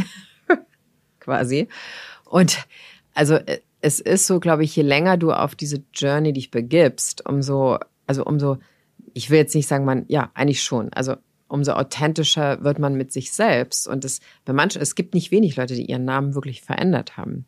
quasi. Und also es ist so, glaube ich, je länger du auf diese Journey dich begibst, umso, also umso, ich will jetzt nicht sagen, man, ja, eigentlich schon, also umso authentischer wird man mit sich selbst. Und es, bei manchen, es gibt nicht wenig Leute, die ihren Namen wirklich verändert haben.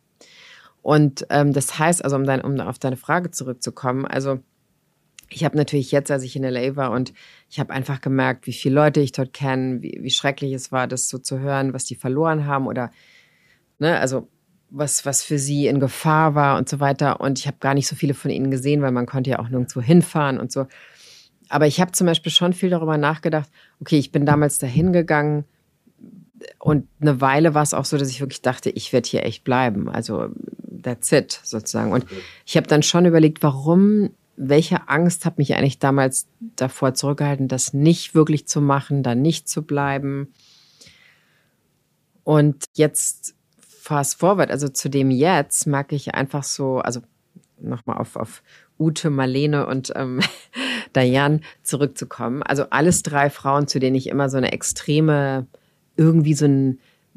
Und ähm, das heißt, also um, dein, um auf deine Frage zurückzukommen, also ich habe natürlich jetzt, als ich in L A war und ich habe einfach gemerkt, wie viele Leute ich dort kenne, wie, wie schrecklich es war, das so zu hören, was die verloren haben oder, ne, also was, was für sie in Gefahr war und so weiter. Und ich habe gar nicht so viele von ihnen gesehen, weil man konnte ja auch nirgendwo hinfahren und so. Aber ich habe zum Beispiel schon viel darüber nachgedacht, okay, ich bin damals dahin gegangen, und eine Weile war es auch so, dass ich wirklich dachte, ich werde hier echt bleiben. Also that's it sozusagen. Und ich habe dann schon überlegt, warum, welche Angst hat mich eigentlich damals davor zurückgehalten, das nicht wirklich zu machen, da nicht zu bleiben. Und jetzt fast forward, also zu dem jetzt merke ich einfach so, also nochmal auf, auf Ute, Marlene und ähm, Diane zurückzukommen. Also alles drei Frauen, zu denen ich immer so eine extreme irgendwie so ein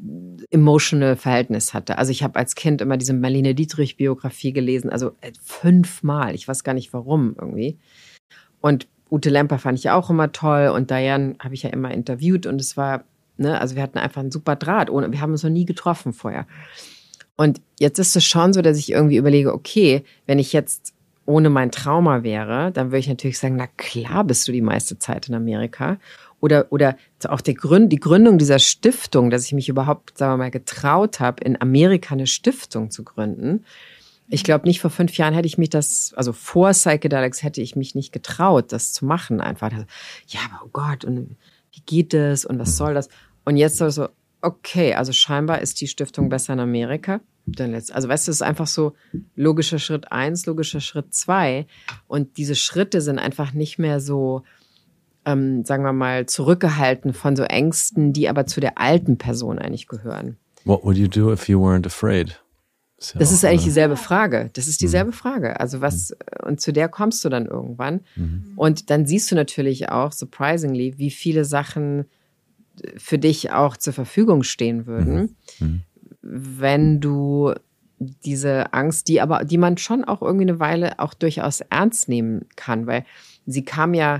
emotional Verhältnis hatte. Also ich habe als Kind immer diese Marlene Dietrich-Biografie gelesen, also fünfmal, ich weiß gar nicht warum irgendwie. Und Ute Lemper fand ich auch immer toll und Diane habe ich ja immer interviewt und es war, ne, also wir hatten einfach einen super Draht, ohne, wir haben uns noch nie getroffen vorher. Und jetzt ist es schon so, dass ich irgendwie überlege, okay, wenn ich jetzt ohne mein Trauma wäre, dann würde ich natürlich sagen, na klar bist du die meiste Zeit in Amerika. Oder, oder auch die, Gründ, die Gründung dieser Stiftung, dass ich mich überhaupt, sagen wir mal, getraut habe, in Amerika eine Stiftung zu gründen. Ich glaube, nicht vor fünf Jahren hätte ich mich das, also vor Psychedelics hätte ich mich nicht getraut, das zu machen. Einfach, ja, aber oh Gott, und wie geht das und was soll das? Und jetzt so, okay, also scheinbar ist die Stiftung besser in Amerika. Also weißt du, es ist einfach so logischer Schritt eins, logischer Schritt zwei. Und diese Schritte sind einfach nicht mehr so, Ähm, sagen wir mal, zurückgehalten von so Ängsten, die aber zu der alten Person eigentlich gehören. What would you do if you weren't afraid? Ist ja das auch, ist eigentlich äh, dieselbe Frage. Das ist dieselbe mhm. Frage. Also was, und zu der kommst du dann irgendwann. Mhm. Und dann siehst du natürlich auch, surprisingly, wie viele Sachen für dich auch zur Verfügung stehen würden, mhm. wenn du diese Angst, die aber, die man schon auch irgendwie eine Weile auch durchaus ernst nehmen kann, weil sie kam ja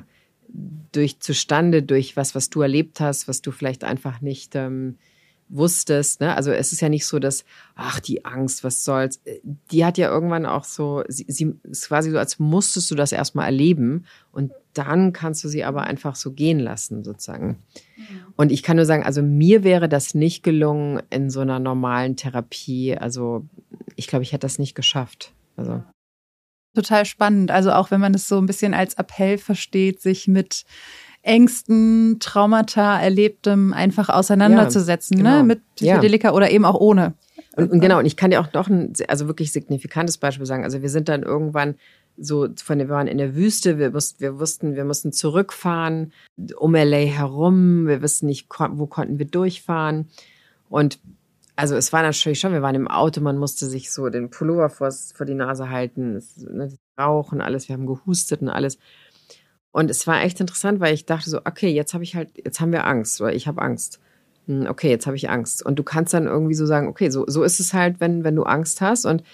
durch zustande, durch was, was du erlebt hast, was du vielleicht einfach nicht ähm, wusstest. Ne? Also es ist ja nicht so, dass, ach, die Angst, was soll's. Die hat ja irgendwann auch so, sie, sie ist quasi so, als musstest du das erstmal erleben und dann kannst du sie aber einfach so gehen lassen, sozusagen. Ja. Und ich kann nur sagen, also mir wäre das nicht gelungen in so einer normalen Therapie. Also ich glaube, ich hätte das nicht geschafft. Also total spannend. Also auch wenn man es so ein bisschen als Appell versteht, sich mit Ängsten, Traumata, Erlebtem einfach auseinanderzusetzen, ja, genau. ne? Mit Psychedelika ja. oder eben auch ohne. Und, und genau, und ich kann dir auch noch ein also wirklich signifikantes Beispiel sagen. Also wir sind dann irgendwann so, von wir waren in der Wüste, wir wussten, wir wussten, wir mussten zurückfahren um L A herum, wir wussten nicht, wo konnten wir durchfahren. Und also es war natürlich schon, wir waren im Auto, man musste sich so den Pullover vor, vor die Nase halten, es, ne, Rauch und alles, wir haben gehustet und alles. Und es war echt interessant, weil ich dachte so, okay, jetzt habe ich halt, jetzt haben wir Angst, oder ich habe Angst. Okay, jetzt habe ich Angst. Und du kannst dann irgendwie so sagen, okay, so, so ist es halt, wenn, wenn du Angst hast und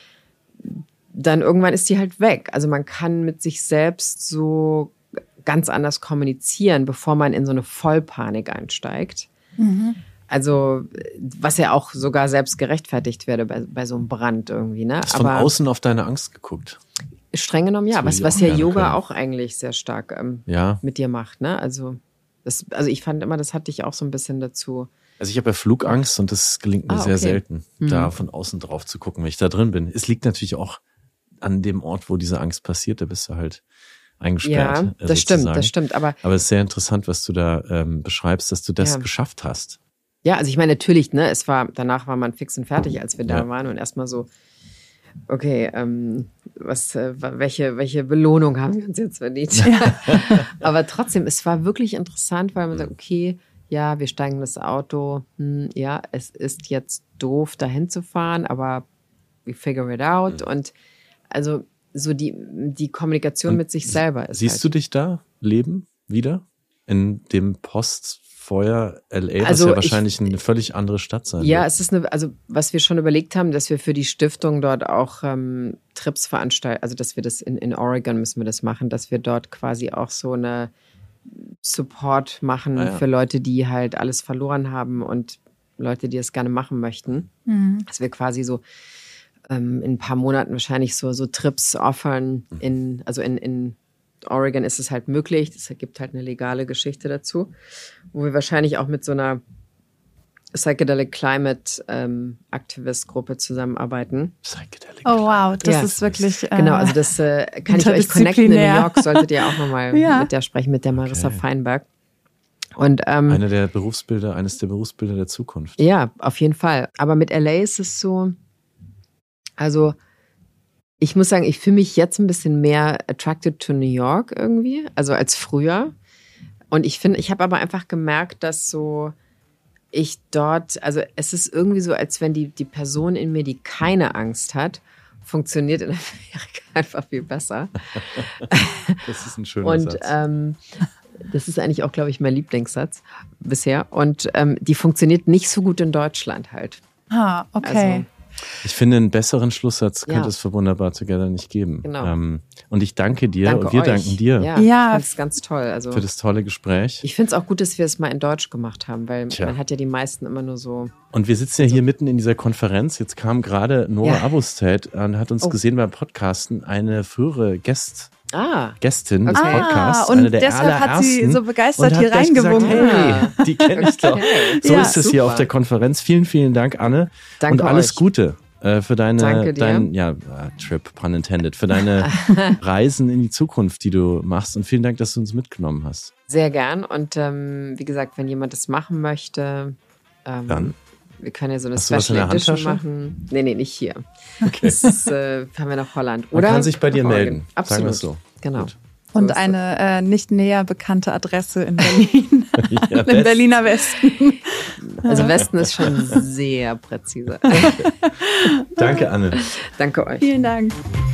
dann irgendwann ist die halt weg. Also man kann mit sich selbst so ganz anders kommunizieren, bevor man in so eine Vollpanik einsteigt. Mhm. Also, was ja auch sogar selbst gerechtfertigt werde bei, bei so einem Brand irgendwie, ne? Hast du von außen auf deine Angst geguckt? Streng genommen, ja. Was, was ja Yoga können. Auch eigentlich sehr stark ähm, ja. mit dir macht, ne? Also, das, also ich fand immer, das hat dich auch so ein bisschen dazu. Also ich habe ja Flugangst und das gelingt mir ah, sehr okay. selten, mhm. da von außen drauf zu gucken, wenn ich da drin bin. Es liegt natürlich auch an dem Ort, wo diese Angst passiert, da bist du halt eingesperrt. Ja, das sozusagen. stimmt, das stimmt. Aber, aber es ist sehr interessant, was du da ähm, beschreibst, dass du das ja. geschafft hast. Ja, also ich meine, natürlich, ne, es war, danach war man fix und fertig, als wir da ja. waren und erstmal so, okay, ähm, was, äh, welche, welche Belohnung haben wir uns jetzt verdient? Ja. Aber trotzdem, es war wirklich interessant, weil man sagt, okay, ja, wir steigen in das Auto, hm, ja, es ist jetzt doof, dahin zu fahren, aber we figure it out. Mhm. Und also so die, die Kommunikation und mit sich selber ist. Siehst halt. du dich da leben wieder? In dem Post Vorher L A, also was ja wahrscheinlich ich, eine völlig andere Stadt sein Ja, wird. es ist eine, also was wir schon überlegt haben, dass wir für die Stiftung dort auch ähm, Trips veranstalten, also dass wir das in, in Oregon müssen wir das machen, dass wir dort quasi auch so eine Support machen ah, ja. für Leute, die halt alles verloren haben und Leute, die es gerne machen möchten. Mhm. Dass wir quasi so ähm, in ein paar Monaten wahrscheinlich so, so Trips offern in, also in, in Oregon ist es halt möglich, es gibt halt eine legale Geschichte dazu, wo wir wahrscheinlich auch mit so einer Psychedelic Climate ähm, Aktivist-Gruppe zusammenarbeiten. Psychedelic Oh wow, das ja. ist wirklich äh, Genau, also das äh, kann ich euch connecten. In New York solltet ihr auch nochmal ja. mit der sprechen, mit der Marissa okay. Feinberg. Und, ähm, Eine der Berufsbilder, eines der Berufsbilder der Zukunft. Ja, auf jeden Fall. Aber mit L A ist es so, also ich muss sagen, ich fühle mich jetzt ein bisschen mehr attracted to New York irgendwie, also als früher. Und ich finde, ich habe aber einfach gemerkt, dass so ich dort, also es ist irgendwie so, als wenn die, die Person in mir, die keine Angst hat, funktioniert in Amerika einfach viel besser. Das ist ein schöner Und, Satz. Ähm, das ist eigentlich auch, glaube ich, mein Lieblingssatz bisher. Und ähm, die funktioniert nicht so gut in Deutschland halt. Ah, okay. Also, ich finde, einen besseren Schlusssatz ja. könnte es für Wunderbar Together nicht geben. Genau. Ähm, und ich danke dir danke und wir euch. danken dir ja, ja. ich fand es ganz toll. Also, für das tolle Gespräch. Ich finde es auch gut, dass wir es mal in Deutsch gemacht haben, weil Tja. man hat ja die meisten immer nur so... Und wir sitzen ja hier so mitten in dieser Konferenz. Jetzt kam gerade Nora ja. Abustad und hat uns oh. gesehen beim Podcasten, eine frühere Gäst, ah. Gästin des okay. Podcasts. Ah, und eine der deshalb hat sie so begeistert hier gesagt, reingewunken. hey, die kenne ich doch. So ja, ist es super. hier auf der Konferenz. Vielen, vielen Dank, Anne. Danke und alles euch. Gute. Für deine, Danke dir. dein, ja, Trip, pun intended, für deine Reisen in die Zukunft, die du machst. Und vielen Dank, dass du uns mitgenommen hast. Sehr gern. Und ähm, wie gesagt, wenn jemand das machen möchte, ähm, dann wir können ja so eine Hast du was in Special der Edition Handtasche? machen. Nee, nee, nicht hier. Okay. Das ist, äh, fahren wir nach Holland. Oder Man kann sich bei dir nach melden. Absolut. Sagen wir es so. Genau. Gut. So Und eine äh, nicht näher bekannte Adresse in Berlin. Ja, Im Berliner Westen. Also Westen ist schon sehr präzise. Danke, Anne. Danke euch. Vielen Dank.